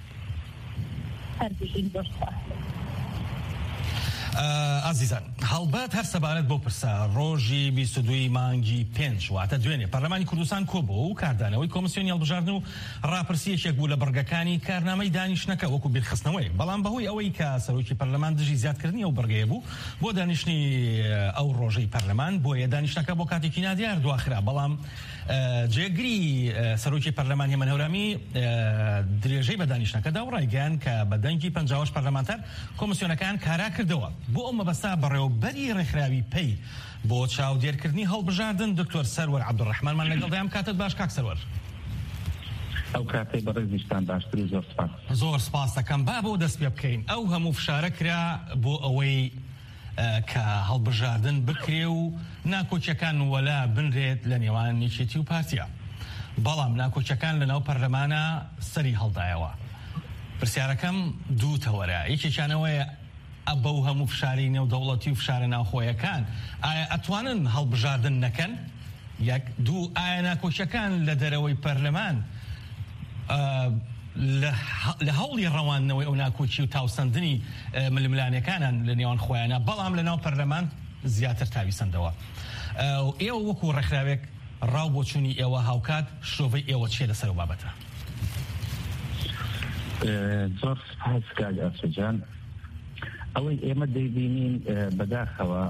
ئازیزان هەڵبەت هەر سەبارەت بۆ پرسە ڕۆژی 22 مانگی 5 واتە دوێنێ پەرلەمانی کوردستان کۆبوو و کاردانەوەی کۆمسیۆنی هەڵبژاردن و ڕاپرسیەکێک بوو لە بەرگەکانی کارنامەی دانیشتنەکە وەکو بیرخستنەوەی بەڵام بەهۆی ئەوەی کە سەرۆکی پەرلەمان دژی زیادکردنی ئەو بەرگەیە بوو بۆ دانیشتنی ئەو ڕۆژەی پەرلەمان بۆیە دانیشتەکە بۆ کاتێکی نادیار دواخرا بەڵام جێگری سەرۆکی پەرلەمان هێمن هەورامی درێژەی بە دانیشتەکەدا و ڕایگەیان کە بە دەنگی 50 پەرلەمانتەر کۆمسیۆنەکان کارا کردەوە بۆ ئەو مەبەستا بەڕێوەبەری ڕێکخراوی پێی بۆ چاودێرکردنی هەڵبژاردن دکتۆر سەرور عەبدوڕەحمانمان لەگەڵ دەیام کاتت باش کاک سەرور. ئەو کاتەی بەڕێزیشتان باشتر و زۆر سپاس. زۆر سپاس دەکەم با بۆ دەست پێ بکەین ئەو هەموو فشارە کرا بۆ ئەوەی کە هەڵبژاردن بکرێ و ناکۆچیەکان وەلا بنرێت لە نێوان نیچێتی و پارتیا بەڵام ناکۆچیەکان لە ناو پەرلەمانە سەری هەڵدایەوە. پرسیارەکەم دوو تەوەرە یەکێکیانەوەیە بەو هەموو فشاری نێودەوڵەتی و فشارە ناوخۆیەکان ئایا ئەتوانن هەڵبژاردن نەکەن یەک دوو ئایا ناکۆچیەکان لە دەرەوەی پەرلەمان لە هەوڵی ڕەوانەوەی ئەو ناکۆچی و تاوسەندنی ململانەکانان لە نێوان خۆیانە بەڵام لە ناو پەرلەمان زیاتر تاویسەندەوە ئێوە وەکو ڕێکخراوێک ڕاو بۆ چوونی ئێوە هاوکات شۆڤەی ئێوە چێ لەسەر و بابەتە؟ زۆر سپاس کاک ئاسۆجان ئەوەی ئێمە دەیبینین بەداخەوە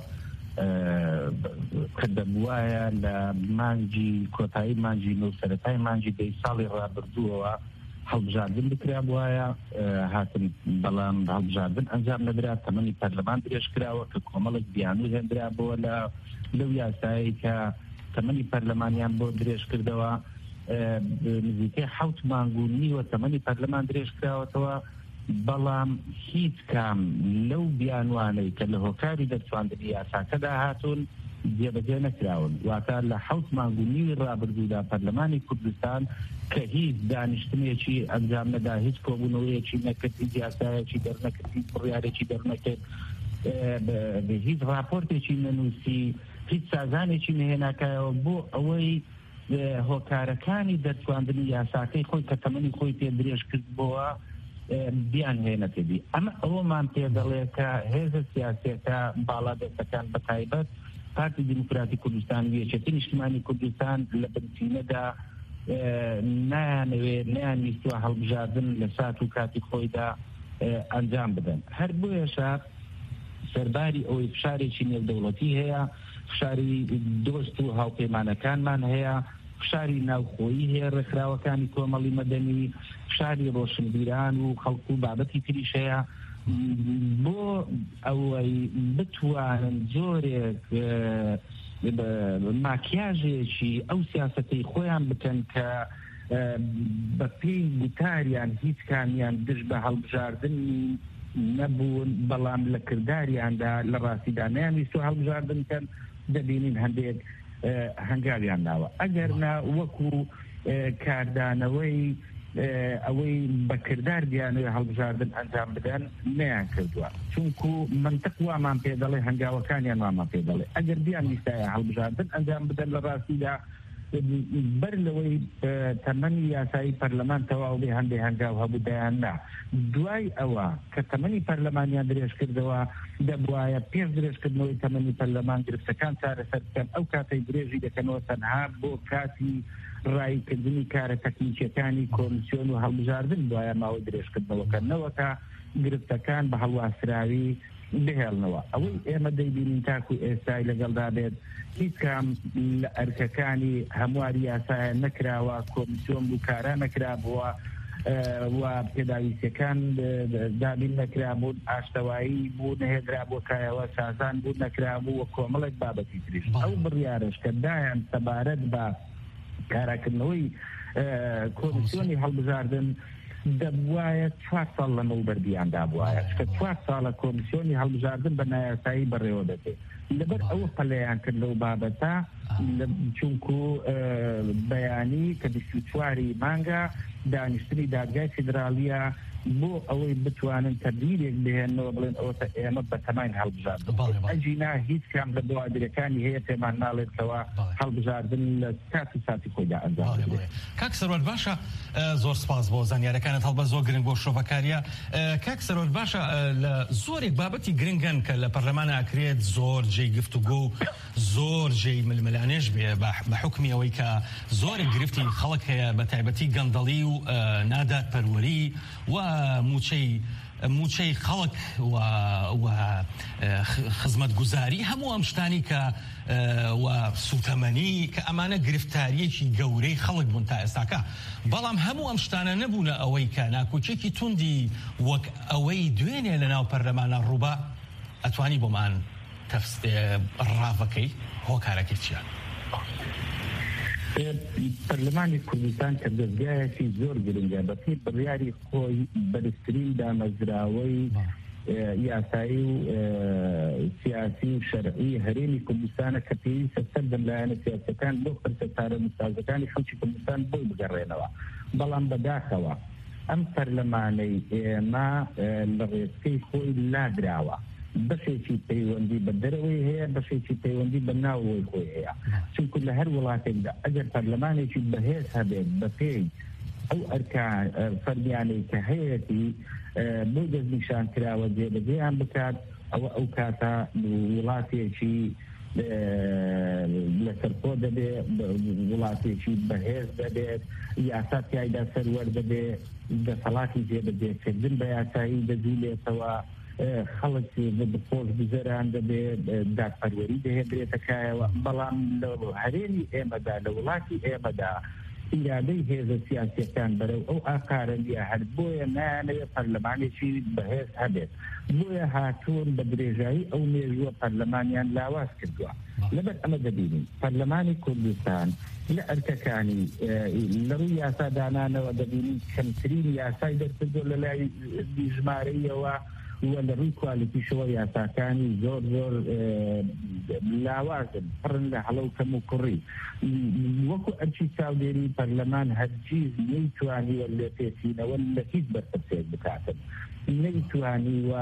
کە دەبوایە لە مانگی کۆتایی مانگی نۆ سەرەتای مانگی دەی ساڵی ڕابردووەوە هەڵبژاردن بکرا بوایە هاتن بەڵام هەڵبژاردن ئەنجام نەدرا تەمەنی پەرلەمان درێژکراوە کە کۆمەڵێک بیانوو هێنرا بۆ لەو یاسایی کە تەمەنی پەرلەمانیان بۆ درێژ کردەوە نزیکەی 7 مانگ و نیوە تەمەنی پەرلەمان درێژ کراوەتەوە بەڵام هیچ کام لەو بیانوانەی کە لە هۆکاری دەرچواندنی یاساکەدا هاتوون جێبەجێ نەکراون واتە لە 7 مانگ و نیوی ڕابردوودا پەرلەمانی کوردستان کە هیچ دانیشتنێکی ئەنجام نەدا هیچ کۆبوونەوەیەکی نەکرد هیچ یاسایەکی دەرنەکرد هیچ بڕیارێکی دەرنەکرد هیچ راپۆرتێکی نەنووسی هیچ سازانێکی نهێناکایەوە بۆ ئەوەی هۆکارەکانی دەرچواندنی یاساکەی خۆی کە تەمەنی خۆی پێ درێژ کرد بۆوە بیان هێنەکردی ئەمە ئەوەمان پێ دەڵێ کە هێزە سیاسەکە باڵا دەستەکان بە تایبەت پارتی دیموکراتی کوردستان وێچێتی نیشتیمانی کوردستان لە بنچینەدا نایانەوێت نەیانویستوە هەڵبژاردن لە سات و کاتی خۆیدا ئەنجام بدەن هەر بۆیەشە سەرباری ئەوەی فشارێکی نێودەوڵەتی هەیە فشاری دۆست و هاوپەیمانەکانمان هەیە فشاری ناوخۆیی هەیە ڕێکخراوەکانی کۆمەڵی مەدەنی فشاری ڕۆشنبیران و خەڵکو و بابەتی تریش هەیە بۆ ئەوەی بتوانن جۆرێک ماکیاژێکی ئەو سیاسەتەی خۆیان بکەن کە بە پێی گوتاریان هیچ کامیان دژ بە هەڵبژاردن نەبوون بەڵام لە کرداریاندا لە ڕاستیدا نەیانویستو هەڵبژاردن کەن دەبینین هەندێک هەنگاویان ناوە ئەگەر نا وەکو کاردانەوەی ئەوەی بەکردار دیانەوەی هەڵبژاردن ئەنجام بدەن نەیان کردووە چونکو منطق وامان پێ دەڵێ هەنگاوەکانیان وامان پێ دەڵێ ئەگەر دیان ویستایە هەڵبژاردن ئەنجام بدەن لە ڕاستیدا بەر لەوەی تەمەنی یاسایی پەرلەمان تەواو بێ هەندێک هەنگاو هەبوو دەیاننا دوای ئەوە کە تەمەنی پەرلەمانیان درێژ کردەوە دەبوایە پێش درێژکردنەوەی تەمەنی پەرلەمان گرفتەکان چارەسەر بکەن ئەو کاتەی درێژی دەکەنەوە تەنها بۆ کاتی ڕایکردنی کارە تەکنیکیەکانی کۆمیسیۆن و هەڵبژاردن دوایە ماوەی درێژکردنەوەکەنەوە تا گرفتەکان بە هەڵواسراوی بهێڵنەوە ئەوەی ئێمە دەیبینین تاکو ئێستای لەگەڵدا بێت هیچ کام لە ئەرکەکانی هەمواری یاسایە نەکراوە کۆمیسیۆن بووکارە نەکرابووە و پێداویستەکان دابین نەکرابوون ئاشتەوایی بوو نەهێدرابووە کایەوە سازان بوو نەکرابوو وە کۆمەڵێک بابەتی تریش ئەو بڕیارش کە دایان سەبارەت بە کاراکردنەوەی کۆمیسیۆنی هەڵبژاردن دەبوایە 4 ساڵ لەمەوە بەردیاندا بوایە کە 4 ساڵە کۆمیسیۆنی هەڵبژاردن بە نایاسایی بەڕێوە دەچێت لەبەر ئەوە پەلەیان کرد لەو بابەتە چونکو بەیانی کە 24 مانگە دانیشتنی دادگای فیدرالیە بۆ ئەوەی بتوانن تەبدیلێک بهێنەوە بڵێن ئەوە ئێمە بە تەماین هەڵبژاردن ئەجینا هیچ کام لە بوادرەکانی هەیە پێمان ناڵێتەوە هەڵبژاردن لە ساتی خۆیدا ئەنجام بدرێت. کاک سەرۆر باشە زۆر سپاس بۆ زانیارەکانت هەڵبە زۆر گرنگ بۆ شۆڤەکاریە. کاک سەرۆر باشە لە زۆرێک بابەتی گرنگن کە لە پەرلەمان ئاکرێت زۆر جێی گفتوگۆ و زۆر جێی ململانێش بێ بە حکمی ئەوەی کە زۆرێک گرفتی خەڵک هەیە بە تایبەتی گەندەڵی و نادادپەروەری و موچەی خەڵک و خزمەت گوزاری هەموو ئەم شتانی کە و سوتەمەنی کە ئەمانە گرفتاریەکی گەورەی خەڵک بوون تا ئێستاکە بەڵام هەموو ئەم شتانە نەبوونە ئەوەی کە ناکۆچێکی توندی وەک ئەوەی دوێنێ لە ناو پەرلەمانە ڕووبە ئەتوانی بۆمان ڕاوەکەی هۆکارەکەی چیان. پەرلەمانی کوردستان کە دەستگایەکی زۆر گرنگە بەپی بڕیاری خۆی بەرزترین دامەزراوەی یاسایی و سیاسی و شەرعی هەرێمی کوردستانە کە پێویستە سەردەم لایەنە سیاسەکان بۆ پرسەتارە مستازەکانی خەڵکی کوردستان بۆی بگەڕێنەوە بەڵام بەداخەوە ئەم پەرلەمانەی ئێمە لە ڕێچکەی خۆی لادراوە بەشێکی پەیوەندی بە دەرەوەی هەیە بەشێکی پەیوەندی بە ناوەوەی خۆی هەیە چونکو لە هەر وڵاتێکدا ئەگەر پەرلەمانێکی بەهێز هەبێت بە پێی ئەو ئەرکان فەرمیانەی کە هەیەتی بۆ دەستنیشان کراوە جێبەجێیان بکات ئەوە ئەو کاتە وڵاتێکی لەسەرخۆ دەبێت وڵاتێکی بەهێز دەبێت یاسا تایدا سەروەر دەبێت دەسەڵاتی جێبەجێکردن بە یاسایی دەجوولێتەوە خەڵک بخۆش بزەران دەبێت دادپەروەری دەهێدرێتەکایەوە بەڵام لە هەرێمی ئێمەدا لە وڵاتی ئێمەدا ئیرادەی هێزە سیاسیەکان بەرەو ئەو ئاکارەندیە هەر بۆیە نایانەوێت پەرلەمانێکی بەهێز هەبێت بۆیە هاتوون بە درێژایی ئەو مێژووە پەرلەمانیان لاواز کردووە لەبەر ئەمە دەبینین پەرلەمانی کوردستان لە ئەرکەکانی لە ڕووی یاسادانانەوە دەبینین کەمترین یاسای دەرکردووە لە لای ژمارەیەوە و لە ڕووی کوالیتیشەوە یاساکانی زۆر زۆر لاوازن پڕن لە هەڵە و کەم و کوڕی وەکو ئەرچی چاودێری پەرلەمان هەرگیز نەیتوانیوە لێ پێچینەوە لە هیچ بەرپرسێک بکاتن نەیتوانیوە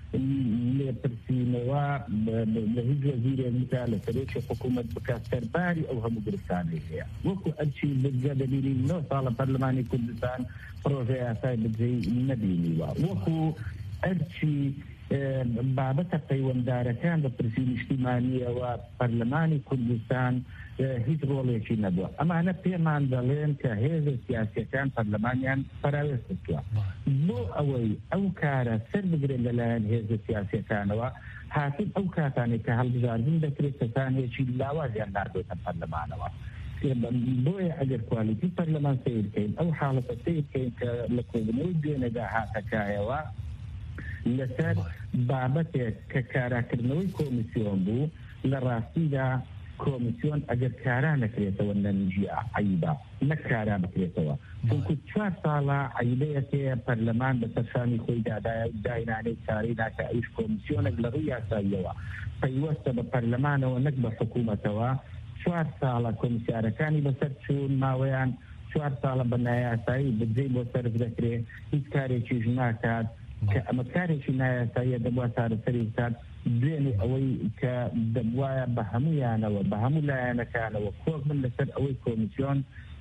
لێپرسینەوە لە هیچ وەزیرێک بکا لە سەرێکی حکوومەت بکات سەرباری ئەو هەموو گرفتانەی هەیە وەکو ئەرچی بجە دەبینین 9 ساڵە پەرلەمانی کوردستان پرۆژە یاسای بجێی نەبینیوە وەکو ئەرچی بابەتە پەیوەنددارەکان بە پرسی نیشتیمانیەوە پەرلەمانی کوردستان هیچ ڕۆڵێکی نەبووە ئەمانە پێمان دەڵێن کە هێزە سیاسیەکان پەرلەمانیان فراوێست بکووە بۆ ئەوەی ئەو کارە سەر بگرێت لەلایەن هێزە سیاسیەکانەوە هاتن ئەو کاتانێک کە هەڵبژاردن دەکرێت کەسانێکی لاوازیان ناردێتە پەرلەمانەوە بۆیە ئەگەر کوالیتی پەرلەمان سیر بکەین ئەو حاڵەتە سیر بکەین کە لە کۆبنەوەی دوێنەدا هاتەکایەوە لەسەر بابەتێک کە کاراکردنەوەی کۆمیسیۆن بوو لە ڕاستیدا کۆمیسیۆن ئەگەر کارا نەکرێتەوە نەنجی عیبا نەکارا بکرێتەوە چونکو 4 ساڵە عیبەیەکەیە پەرلەمان بە سەرشانی خۆی داینانەی کاری ناکە ئەوش کۆمیسیۆنێک لە ڕووی یاساییەوە پەیوەستە بە پەرلەمانەوە نەک بە حکوومەتەوە 4 ساڵە کۆمیسیارەکانی بەسەر چوون ماوەیان 4 ساڵە بە نایاسایی بجێ بۆ سەرف دەکرێت هیچ کارێکیش ناکات کە ئەمە کارێکی نایاساییە دەبووە چارەسەری بکات دوێنێ ئەوەی کە دەبوایە بە هەمویانەوە بە هەموو لایەنەکانەوە کۆک من لەسەر ئەوەی کۆمیسیۆن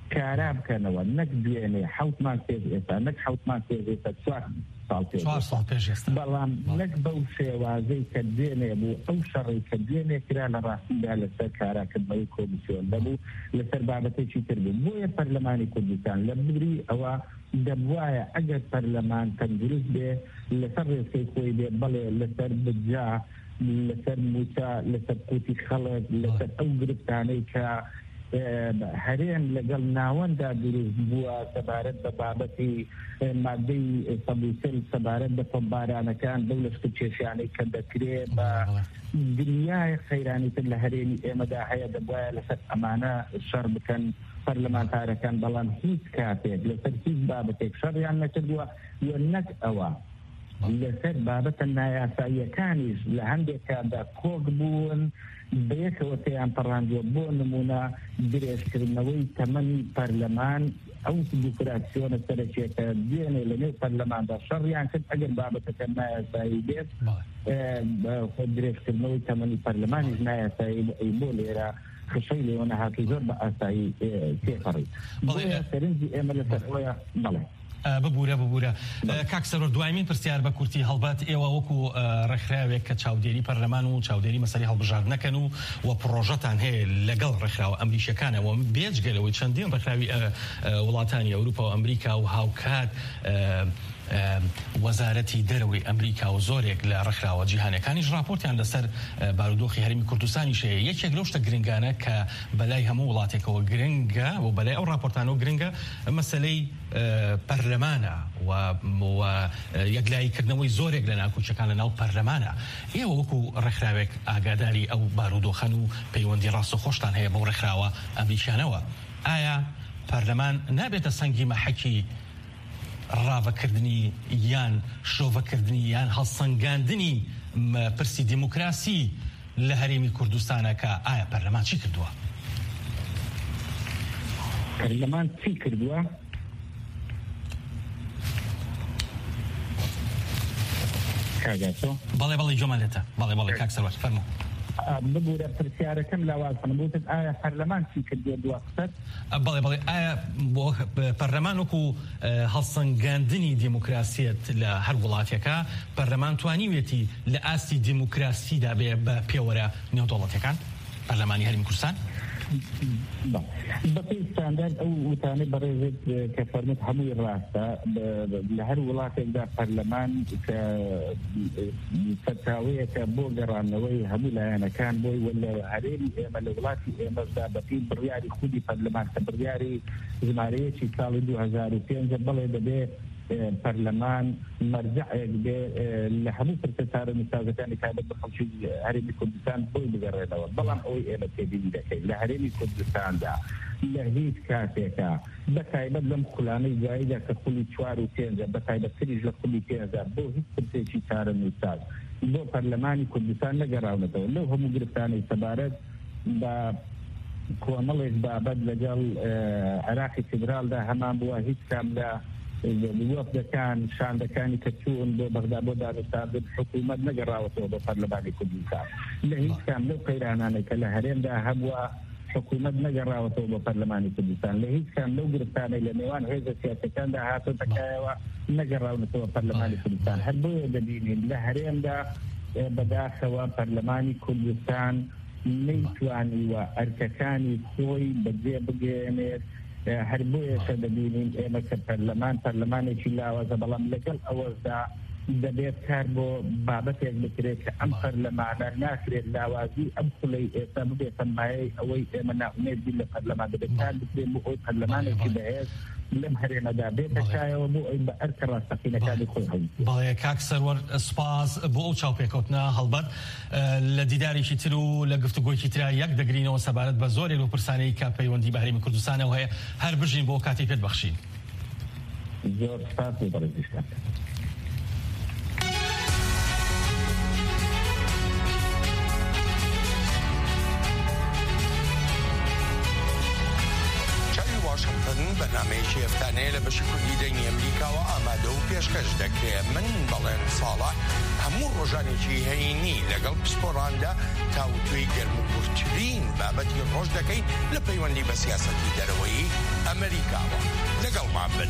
کارا بکەنەوە نەک دوێنێ حوتمان پێش ئێستا نەک حوتمان پێش ئێستا 4 ساڵ پێش بەڵام نەک بەو شێوازەی کە دوێنێ بوو ئەو شەڕی کە دوێنێ کرا لە ڕاستیدا لەسەر کاراکردنەوەی کۆمیسیۆن دەبوو لەسەر بابەتێکی تر بوو بۆیە پەرلەمانی کوردستان لە بری ئەوە دەبوایە ئەگەر پەرلەمان تەندروست بێ لەسەر ڕێزکەی خۆی بێ بەڵێ لەسەر بجا لەسەر موچە لەسەر قوتی خەڵک لەسەر ئەو گرفتانەی کە هەرێم لەگەڵ ناوەندا دروست بووە سەبارەت بە بابەتی مادەی سەبوسل سەبارەت بە فۆمبارانەکان بەو لەشتە کێشیانەی کە دەکرێت بە دنیای خەیرانیتر لە هەرێمی ئێمەدا هەیە دەبوایە لەسەر ئەمانە شەڕ بکەن پەرلەمانتارەکان بەڵام هیچ کاتێک لەسەر هیچ بابەتێک شەڕیان نەکردووە یۆ نەک ئەوە لەسەر بابەتە نایاساییەکانیش لە هەندێک کاتدا کۆک بوون بەیەکەوە تیان پەڕاندووە بۆ نمونە درێژکردنەوەی تەمەنی پەرلەمان ئەو دیموکراسیۆنە سەرەکیەکە دوێنێ لە نێو پەرلەماندا شەڕیان کرد ئەگەر بابەتەکە نایاسایی بێت درێژکردنەوەی تەمەنی پەرلەمانیش نایاسایی بۆ لێرە خشەی لێوە نەهاتی زۆر بە ئاسایی تێپەڕی بۆیە سەرنجی ئێمە لەسەر ئەوەیە بەڵێ ببوورە کاک سەرۆر دوایمین پرسیار بە کورتی هەڵبەت ئێوە وەکو ڕێکخراوێک کە چاودێری پەرلەمان و چاودێری مەسەری هەڵبژاردنەکەن و پڕۆژەتان هەیە لەگەڵ ڕێکخراوە ئەمریکیەکانەوە بێجگەلەوەی چەندین ڕێکخراوی وڵاتانی ئەوروپا و ئەمریکا و هاوکات وەزارەتی دەرەوەی ئەمریکا و زۆرێک لە ڕێکخراوە جیهانیەکانیش راپۆرتیان لەسەر بارودۆخی هەرێمی کوردستانیش هەیە یەکێک لەو شتە گرنگانە کە بەلای هەموو وڵاتێکەوە گرنگە و بەلای ئەو راپۆرتانەوە گرنگە مەسەلەی پەرلەمانە و یەکلاییکردنەوەی زۆرێک لە ناکوچەکان لە ناو پەرلەمانە ئێوە وەکو ڕێکخراوێک ئاگاداری ئەو بارودۆخەن و پەیوەندی ڕاستەخۆشتان هەیە بەو ڕێکخراوە ئەمریکیانەوە ئایا پەرلەمان نابێتە سەنگی مەحەکی ڕاوەکردنی یان شۆڤەکردنی یان هەڵسەنگاندنی پرسی دیموکراسی لە هەرێمی کوردستانە کە ئایا پەرلەمان چی کردووە؟ پەرلەمان چی کردووە؟ بەڵێ جۆمالێتە بەڵێ کاک سەروەر فەرموو ببوورە پرسیارەکەم لاوازم بوتت ئایا پەرلەمان چی کردووە دووەقسەت بەڵێ ئایا بۆ پەرلەمان وەکو هەڵسەنگاندنی دیموکراسیەت لە هەر وڵاتێکە پەرلەمان توانیوێتی لە ئاستی دیموکراسیدا بێ بە پێوەرە نێودەوڵەتەکان پەرلەمانی هەرێمی کوردستان بەپی ستاندارد ئەو وتانەی بەڕێزت کە فەرمووت هەمووی ڕاستە لە هەر وڵاتێکدا پەرلەمان کە سەرچاوەیەکە بۆ گەڕانەوەی هەموو لایەنەکان بۆی وەلە هەرێمی ئێمە لە وڵاتی ئێمەشدا بەپی بڕیاری خودی پەرلەمان کە بڕیاری ژمارەیەکی ساڵی 2005 بەڵێ دەبێت پەرلەمان مەرجعێک بێ لە هەموو پرسەتارە میسازەکانی تایبەت بە خەڵکی هەرێمی کوردستان بۆی بگەڕێنەوە بەڵام ئەوەی ئێمە تێبینی دەکەین لە هەرێمی کوردستاندا لە هیچ کاتێکە بە تایبەت لەم خولانەی جاییدا کە خولی 4 و 5 بە تایبەتتریش لە خولی 5 بۆ هیچ پرسێکی چارە نووساز بۆ پەرلەمانی کوردستان نەگەڕاونەتەوە لەو هەموو گرفتانەی سەبارەت بە کۆمەڵێک بابەت لەگەڵ عێراقی فیدرالدا هەمان بووە هیچ کام لە وەفدەکان شاندەکانی کە چوون بۆ بەغدا بۆ دانوستاندن حکوومەت نەگەڕاوەتەوە بە پەرلەمانی کوردستان لە هیچ کام لەو قەیرانانەی کە لە هەرێمدا هەبووە حکوومەت نەگەڕاوەتەوە بە پەرلەمانی کوردستان لە هیچ کام لەو گرفتانەی لە نێوان هێزە سیاسەکاندا هاتۆتەکایەوە نەگەڕاونەتەوە پەرلەمانی کوردستان هەر بۆیە دەبینین لە هەرێمدا بەداخەوە پەرلەمانی کوردستان نەیتوانیوە ئەرکەکانی خۆی بەجێ بگەێنێت هەر بۆیەکە دەبینین ئێمە کە پەرلەمانێکی لاوازە بەڵام لەگەڵ ئەوەشدا دەبێت کار بۆ بابەتێک بکرێت کە ئەم پەرلەمانە ناکرێت لاوازی ئەم خوڵەی ئێستا ببێتە مایەی ئەوەی ئێمە ناومێدی لە پەرلەمان دەبێت کار بکرێت بۆ ئەوی پەرلەمانێکی بەهێز لەم هەرێمەدا بێتە شایەوە بۆ ئەوی بە ئەرکە ڕاستەقینەکانی خۆی هەڵی بەڵێ کاک سەروەر سپاس بۆ ئەو چاوپێکەوتنە هەڵبەت لە دیدارێکی تر و لە گفتوگۆیکی ترا یەک دەگرینەوە سەبارەت بە زۆرێک و پرسانەی کە پەیوەندی بە هەرێمی کوردستانەوە هەیە هەر بژین بۆ کاتی پێت بەخشین زۆر سپاس بەڕێزیشتان واشنطن بەنامەیەکی هەفتانەیە لە بەشی کوردی دەنگی ئەمریکاوە ئامادە دەکەوێتە و پێشکەش دەکرێت من بەڵێن ساڵح هەموو ڕۆژانێکی هەینی لەگەڵ پسپۆراندا تاوتوێی گەرموگورترین بابەتی ڕۆژ دەکەین لە پەیوەندی بە سیاسەتی دەرەوەی ئەمریکاوە. لەگەڵمان بن.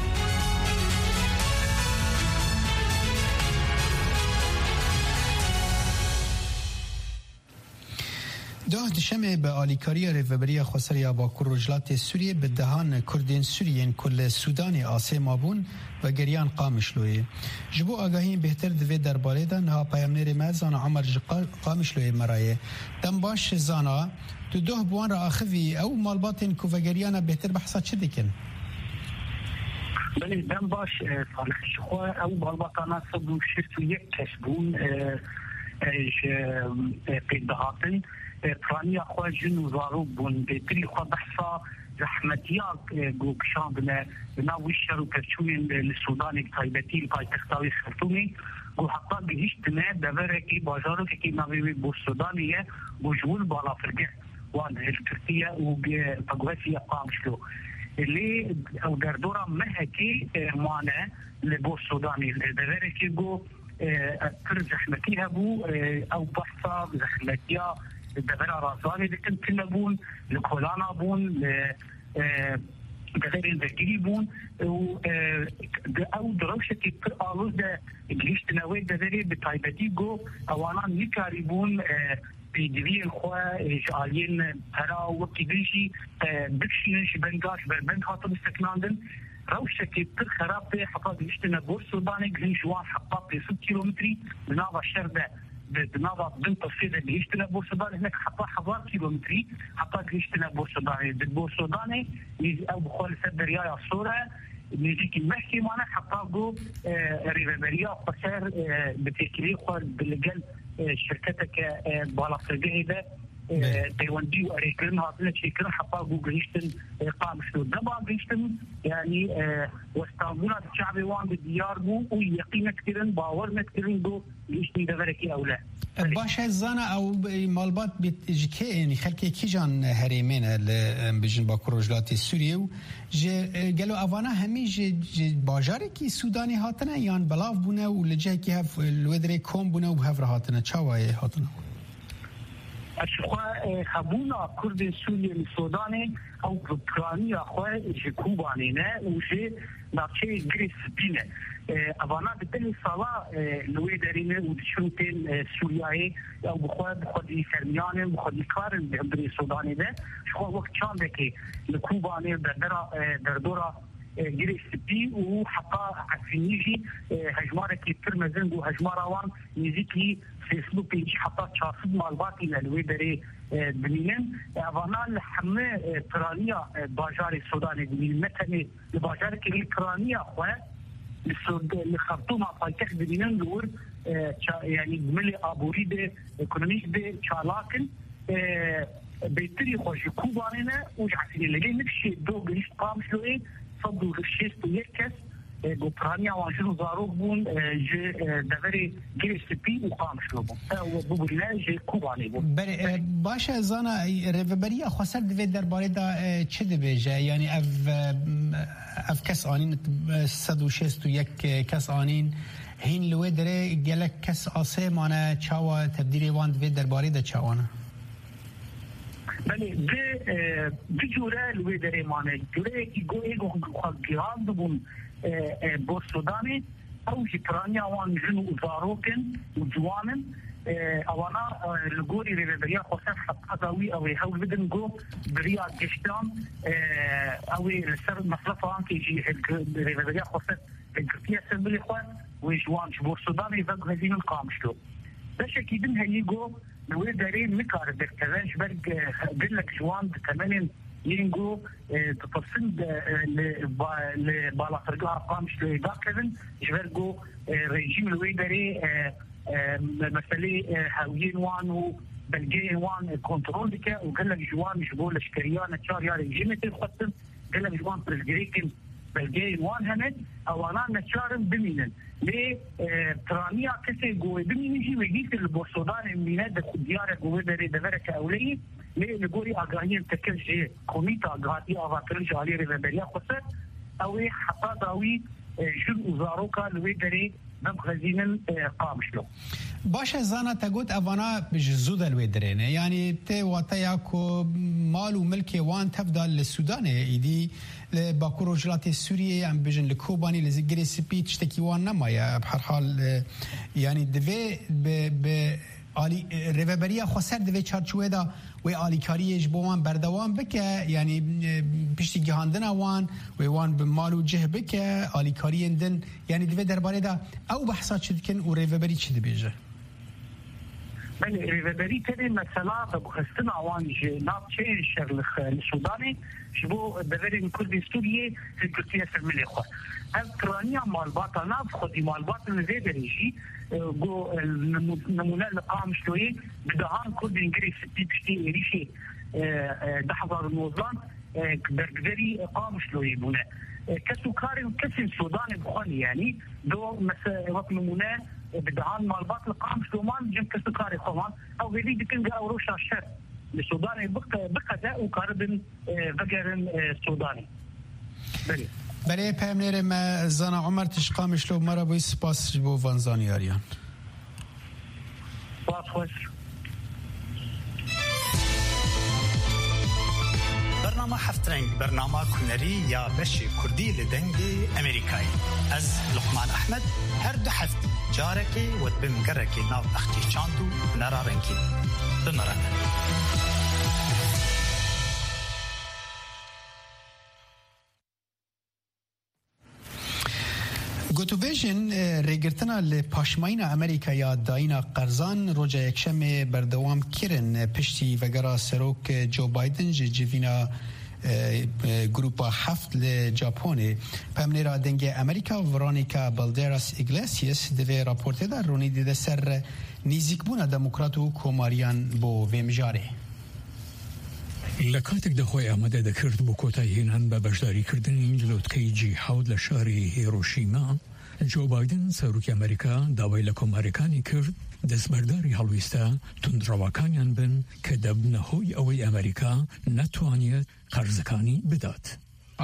ده دشمه به آلیکاری ریوبری خسریا با کروجلات سوریه به دهان کردین سوریین کل سودان آسه مابون و گریان قامشلوی جبو آگاهی بهتر دوی درباره ده نها پیامنیر مزان عمر قامشلوی مرایه دم باش زانا تو ده بوان را آخوی او مالباتین کو و گریان بهتر بحثا چه دیکن؟ بله دم باش صالح شخواه او مالباتانا صدو شرط و یک کشبون قیدهاتن پرانی خواه جن و زارو بون بهتری خواه بحثا زحمتیاک گوکشان بنا ناوی شر و پرچوین لسودان تایبتی لپای تختاوی خرطومی گو حقا گهشت نه دوره که باجارو که ناوی بورسودانیه گو جول بالا فرگه وان هلکرتیه و پگوهسی قامشلو اللي او گردورا مهکی مانه لبورسودانی دوره که گو پر زحمتی هبو او بحثا زحمتیا دبرا رازاني لكن كنا بون لكولانا بون دغير الدقيق بون او دروشتي پر آلوز ده جليشتناوي دغيري بطايبتي جو اوانا نكاري بون بيدوي الخواه جالين هرا وكي بيشي بكشينش بنقاش بربند خاطر استكناندن روشتي پر خراب حقا جليشتنا بورسوداني جلين جوان حقا 6 كيلومتري بنابا الشهر ده بنظر بنت الصيدة اللي يشتنا بورسودان هناك حتى حوالي كيلومتري حتى يشتنا بورسودان بالبورسوداني او بخول سد ريايا الصورة نيجيك المحكي معنا حتى جو ريفابريا قصير بتكليف بالجل شركتك بالا فرقه تايواندي واريكلم هاتنا شكرا حتى جو جيشتن قام شنو دبا جيشتن يعني واستعملنا الشعبي وان بالديار بو ويقينا كثيرا باورنا كثيرا جو جيشتن دغركي او لا باش زانا او مالبات بتجكي يعني خلكي كيجان هريمين بجن باكروجلات سوريا قالوا افانا همي باجاري كي سوداني هاتنا يان بلاف بونا ولجه كي هف الودري كوم بونا وهف هاتنا تشاواي هاتنا اشخوا خبونا كرد سوريا السوداني او بكرانيا اخوا جكوبانينا وجي ناتشي جريس بينا افانا بالتالي صلاة لوي دارينا ودشونتين سورياي او بخواد فرميان بخواد كارن بعمري السوداني ده شخوا وقت كان دكي لكوباني دردورا جريس بي وحقا عفينيجي هجماركي ترمزن وهجمارا وان نزيكي فيسبوك يجي حتى شاصد مالباتي للوي داري دمينن افانا لحمه برانيا باجاري السوداني دمين متني الباجاري الكرانيا اخوه لخرطوم بايتخت دمينن دور يعني ملي ابوريد ايكونوميك دي شالاكن بيتري خوش كوبانينا وجعتني لقي نفسي دو جريش قامشلو ايه صدو رشيست ويكس بوبرانيا وانشلو زاروك بون جي دغري جريس بي وقامشلو بون بوبرنا جي كوباني بون باشا زانا ريفبريا خسر دوی درباره دا چه دبیجه یعنی اف کس آنین 161 کس آنین هین لوی دره گلک کس آسه مانه چاوا تبدیل وان دوی درباره دا چاوانه بله دو جوره لوی دره مانه جوره که گو ایگو خواهد بون بورسوداني او جي برانيا وان جنو زاروكن وجوانن اوانا لغوري ريفيريا خوسف حتى داوي او هاو بدن جو بريا جشتان او السر مصرفه انكي جي ريفيريا خوسف الكرتيه سبلي خو وجوان بورسوداني فق هزين القامشلو باش اكيدن هيجو لوي دارين مكار دكتاج برج قال لك جوان بثمانين ينجو تتصند لبالا فرقها قامش لداكلن جبرجو ريجيم الويدري مسألة هاويين وان وبلجين وان كنترول ديكا وقال لك جوان جبول اشكريان تشار يا ريجيم تخطم قال لك جوان برزجريكن بلجين وان هنت اوانا نشارن بمينن ليه ترانيا كسي جوه بمين يجي ويجيك البورسودان مينات ديارة جوه دري دفرك اولي ليه نقولي اغانيين تكلجي كوميتا اغاتي اغاتل جالي ريفابريا خسر اوي حتى داوي جل وزاروكا لوي دري بخزينن قامشلو باشه زانا تقول أفانا بجزود الودرينه يعني تي واتياكو مال وملك وان تفضل للسودان يدي باكو رجلات سوريا عم بيجن لكوباني لزجري سبي تشتكي وان نما يا بحر حال يعني دفي ب علی ریوبریا خسر دوی چارچوبه دا و علیکاریش بوان بردوام بکه یعنی پشتی گهاندن وان و وان به مال و جه بکه علیکاری اندن یعنی دوی درباره دا او بحثات شد کن و ریوبری چی بیجه بله ریوبری تری مثلا بخستن آوان ناب چه شغلخ لسودانی شبو دورین کردی سوریه في كرتية فرملي خو الكرانيا مالباتا ناف خدي مالباتا نزيدريشي جو نمونا لقام شوي بدهان كردي انجري ستي بشتي ريشي دحضر النوزان برقدري قام شلوي بونا كسوكاري وكسن سوداني بخوني يعني دو وقت نمونا بدهان مالبات لقام شلومان جم كسوكاري خوان او هذي دكنجا او روشا الشر السوداني بقى وكاربن فقرن سوداني بلي برای پیامنیر ما زنا عمر تشقامش لو مرا بوی سپاس بو وانزانی آریان سپاس خوش برنامه هفت رنگ برنامه کنری یا بشی کردی لدنگی امریکایی از لقمان احمد هر دو هفت جارکی و بمگرکی ناو اختی چاندو نرارنکی بمرانه گوتوبیژن ریگرتنا لپاشماین امریکا یا داینا قرزان روزا یکشنبه بردوام کرن پشتی وگرا سروک جو بایدن جوینا گروپا هفت لژاپن پامنرا دنگ امریکا ورانیکا بالدراس ایگلسیاس دوی راپورته در رونی دیده سر نیزیکبونا دموکراتو کوماریان بو ویمجاره لکاتێک دەخۆی ئامادە دەکرد بۆ کۆتایهێنان بە بەشداریکردنی جلوتکەی G7 لە شاری هیرۆشیما جو بایدن سەرۆکی ئەمریکا داوای لە کۆماریەکانی کرد دەستبەرداری هەڵویستە توندڕەوەکانیان بن کە دەبنە هۆی ئەوەی ئەمریکا نەتوانێت قەرزەکانی بدات.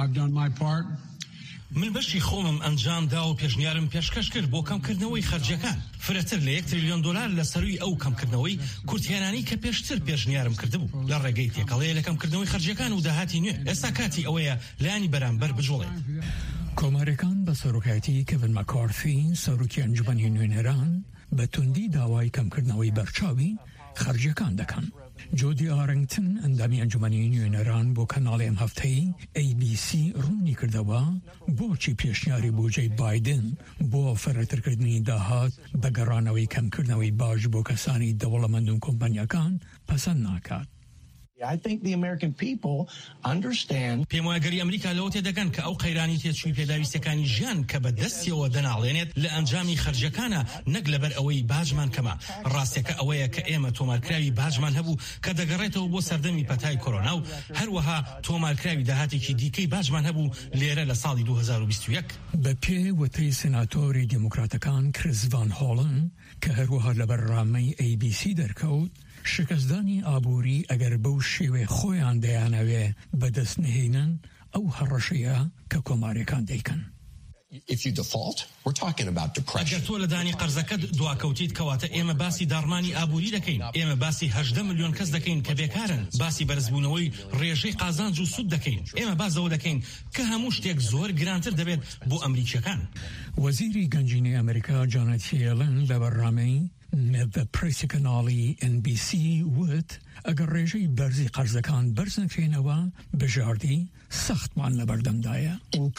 من بەشی خۆمم ئەنجام دا و پێشنیارم پێشکەش کرد بۆ کەمکردنەوەی خەرجیەکان فرەتر لە $1 تریلیۆن لە سەروی ئەو کەمکردنەوەی کورتهێنانی کە پێشتر پێشنیارم کردبوو لە ڕێگەی تێکەڵەیە لە کەمکردنەوەی خەرجیەکان و داهاتی نوێ ئێستا کاتی ئەوەیە لایانی بەرامبەر بجوڵێت. کۆماریەکان بە سەرۆکایەتی کێڤن مەکارتی سەرۆکی ئەنجومەنی نوێنەران بە توندی داوای کەمکردنەوەی بەرچاوی خەرجیەکان دەکەن. جودی آرنگتن ئەندامی ئەنجومەنی نوێنەران بۆ کەناڵی ئەم هەفتەی ABC ڕوونی کردەوە بۆچی پێشنیاری بودجەی بایدن بۆ فرەترکردنی داهات بە گەڕانەوەی کەمکردنەوەی باش بۆ کەسانی دەوڵەمەند و کۆمپانیەکان پەسەند ناکات. I think the American people understand. پێم وایە گەری ئەمریکا لەوە تێدەگەن کە ئەو قەیرانی تێچووی پێداویستەکانی ژیان کە بە دەستیەوە دەناڵێنێت لە ئەنجامی خەرجەکانە نەک لەبەر ئەوەی باجمان کەمە. ڕاستیەکە ئەوەیە کە ئێمە تۆمارکراوی باجمان هەبوو کە دەگەڕێتەوە بۆ سەردەمی پەتای کۆرۆنا و هەروەها تۆمارکراوی داهاتێکی دیکەی باجمان هەبوو لێرە لە ساڵی 2021. بە پێ وتەی سناتۆری دیموکراتەکان کریس ڤان هۆڵن کە هەروەها لە بەرنامەی ABC دەرکەوت شکستدانی ئابووری ئەگەر بەو شێوێ خۆیان دەیانەوێ بەدەست نهێنن ئەو هەڕەشەیە کە کۆماریەکان دەیکەن. If you default, we're talking about depression. ئەگەر تۆ لە دانی قەرزەکەت دواکەوتیت کەواتە ئێمە باسی دارمانی ئابووری دەکەین، ئێمە باسی 18 ملیۆن کەس دەکەین کە بێکارن، باسی بەرزبوونەوەی ڕێژەی قازانج و سود دەکەین، ئێمە بازەوە دەکەین کە هەموو شتێک زۆر گرانتر دەبێت بۆ ئەمریکیەکان. وەزیری گەنجینەی ئەمریکا جانەت یێلن لە بەرنامەی نێڤە پرسی کەناڵی NBC وت ئەگەر ڕێژەی بەرزی قەرزەکان بەرز نەکرێنەوە بژاردی سەختمان لە بەردەمدایە.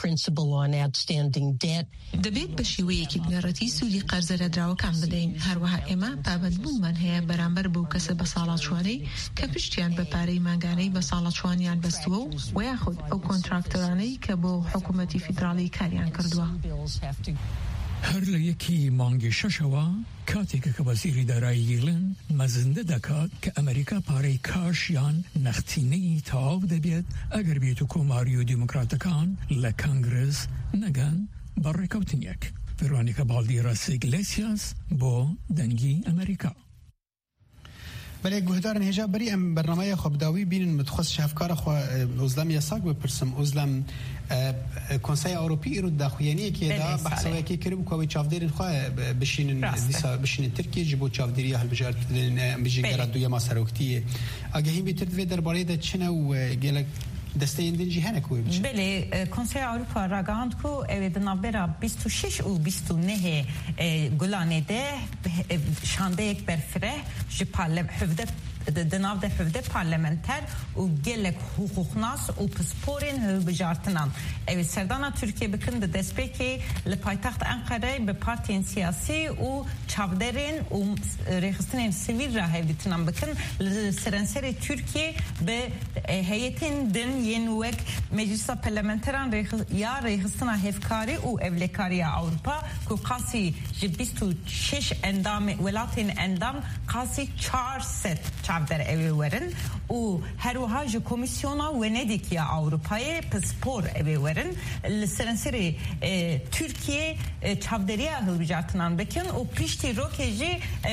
دەبێت بە شێوەیەکی بنەڕەتی سوودی قەرزە لەدراوەکان بدەین. هەروەها ئێمە پابەندبوونمان هەیە بەرامبەر بەو کەسە بە ساڵاتچوانەی کە پشتیان بە پارەی ماگانەی بە ساڵاتچوانیان بەستووە و یاخود ئەو کۆنتراکتۆرانەی کە بۆ حکوومەتی فیدراڵی کاریان کردووە. هەر لە یەکی مانگی شەشەوە کاتێکە کە وەزیری دارایی یێلن مەزندە دەکات کە ئەمریکا پارەی کاش یان نەختینەی تەواو دەبێت ئەگەر بێت و کۆماری و دیموکراتەکان لە کانگرس نەگەن بە ڕێکەوتنیەک. ڤێرۆنیکا بالدیراس ئیگلسیاس بۆ دەنگی ئەمریکا. بله گهدارن هجا بری ام برنامه خب داوی بینن متخصص شفکار خو ازلام یساق بپرسم ازلام کنسای اروپی رو داخویانی که دا بحثایی که کرب کوی چافدرین خو بشینن ترکیه جبو چافدری هالبجار بيجي قرادو ما سروكتيه اگه بیتر درباره د چنه و گلک دسته اندنجی هنکوی بچه بله کنسای اروپا راگاند کو اویدنا برا 26 و 29 گلانه ده شانده یک برفره جی پارلم حفظه دناو ده حفظه پارلمنتر و گلک حقوقناس و پسپورین هلبجارتنان اوی سردانا ترکیه بکن ده دسپیکی لپایتخت انقره به پارتین سیاسی و چاودرین و ریخستنین سیویل را هیدیتنان بکن سرنسر ترکیه به هیتین دن ینوک مجلس پارلمنتران یا ریخستنا هفکاری و اولکاری اروپا که قاسی 26 اندام ولاتین اندام قاسی 400 چاودر اوی ورن و هر وها جو کمیسیونا ونیدیک یا اروپای پسپور اوی ورن لسرنسر ترکیه چاودری هلبجارتنان بکن و پیشتی روکجی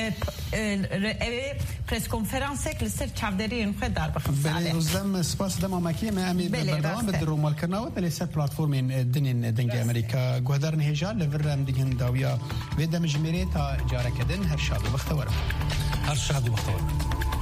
پرس کنفرانسک لسر چاودری انخواه در بخم بله ازدم سپاس دم آمکی امی بردوان بدرو مالکرنا و بله سر پلاتفورمین دنین دنگ امریکا گوهدارن هجا لورم دیگن داویا و دم جمیره تا جاره کدن هر شاد و بختورم هر شاد و بختورم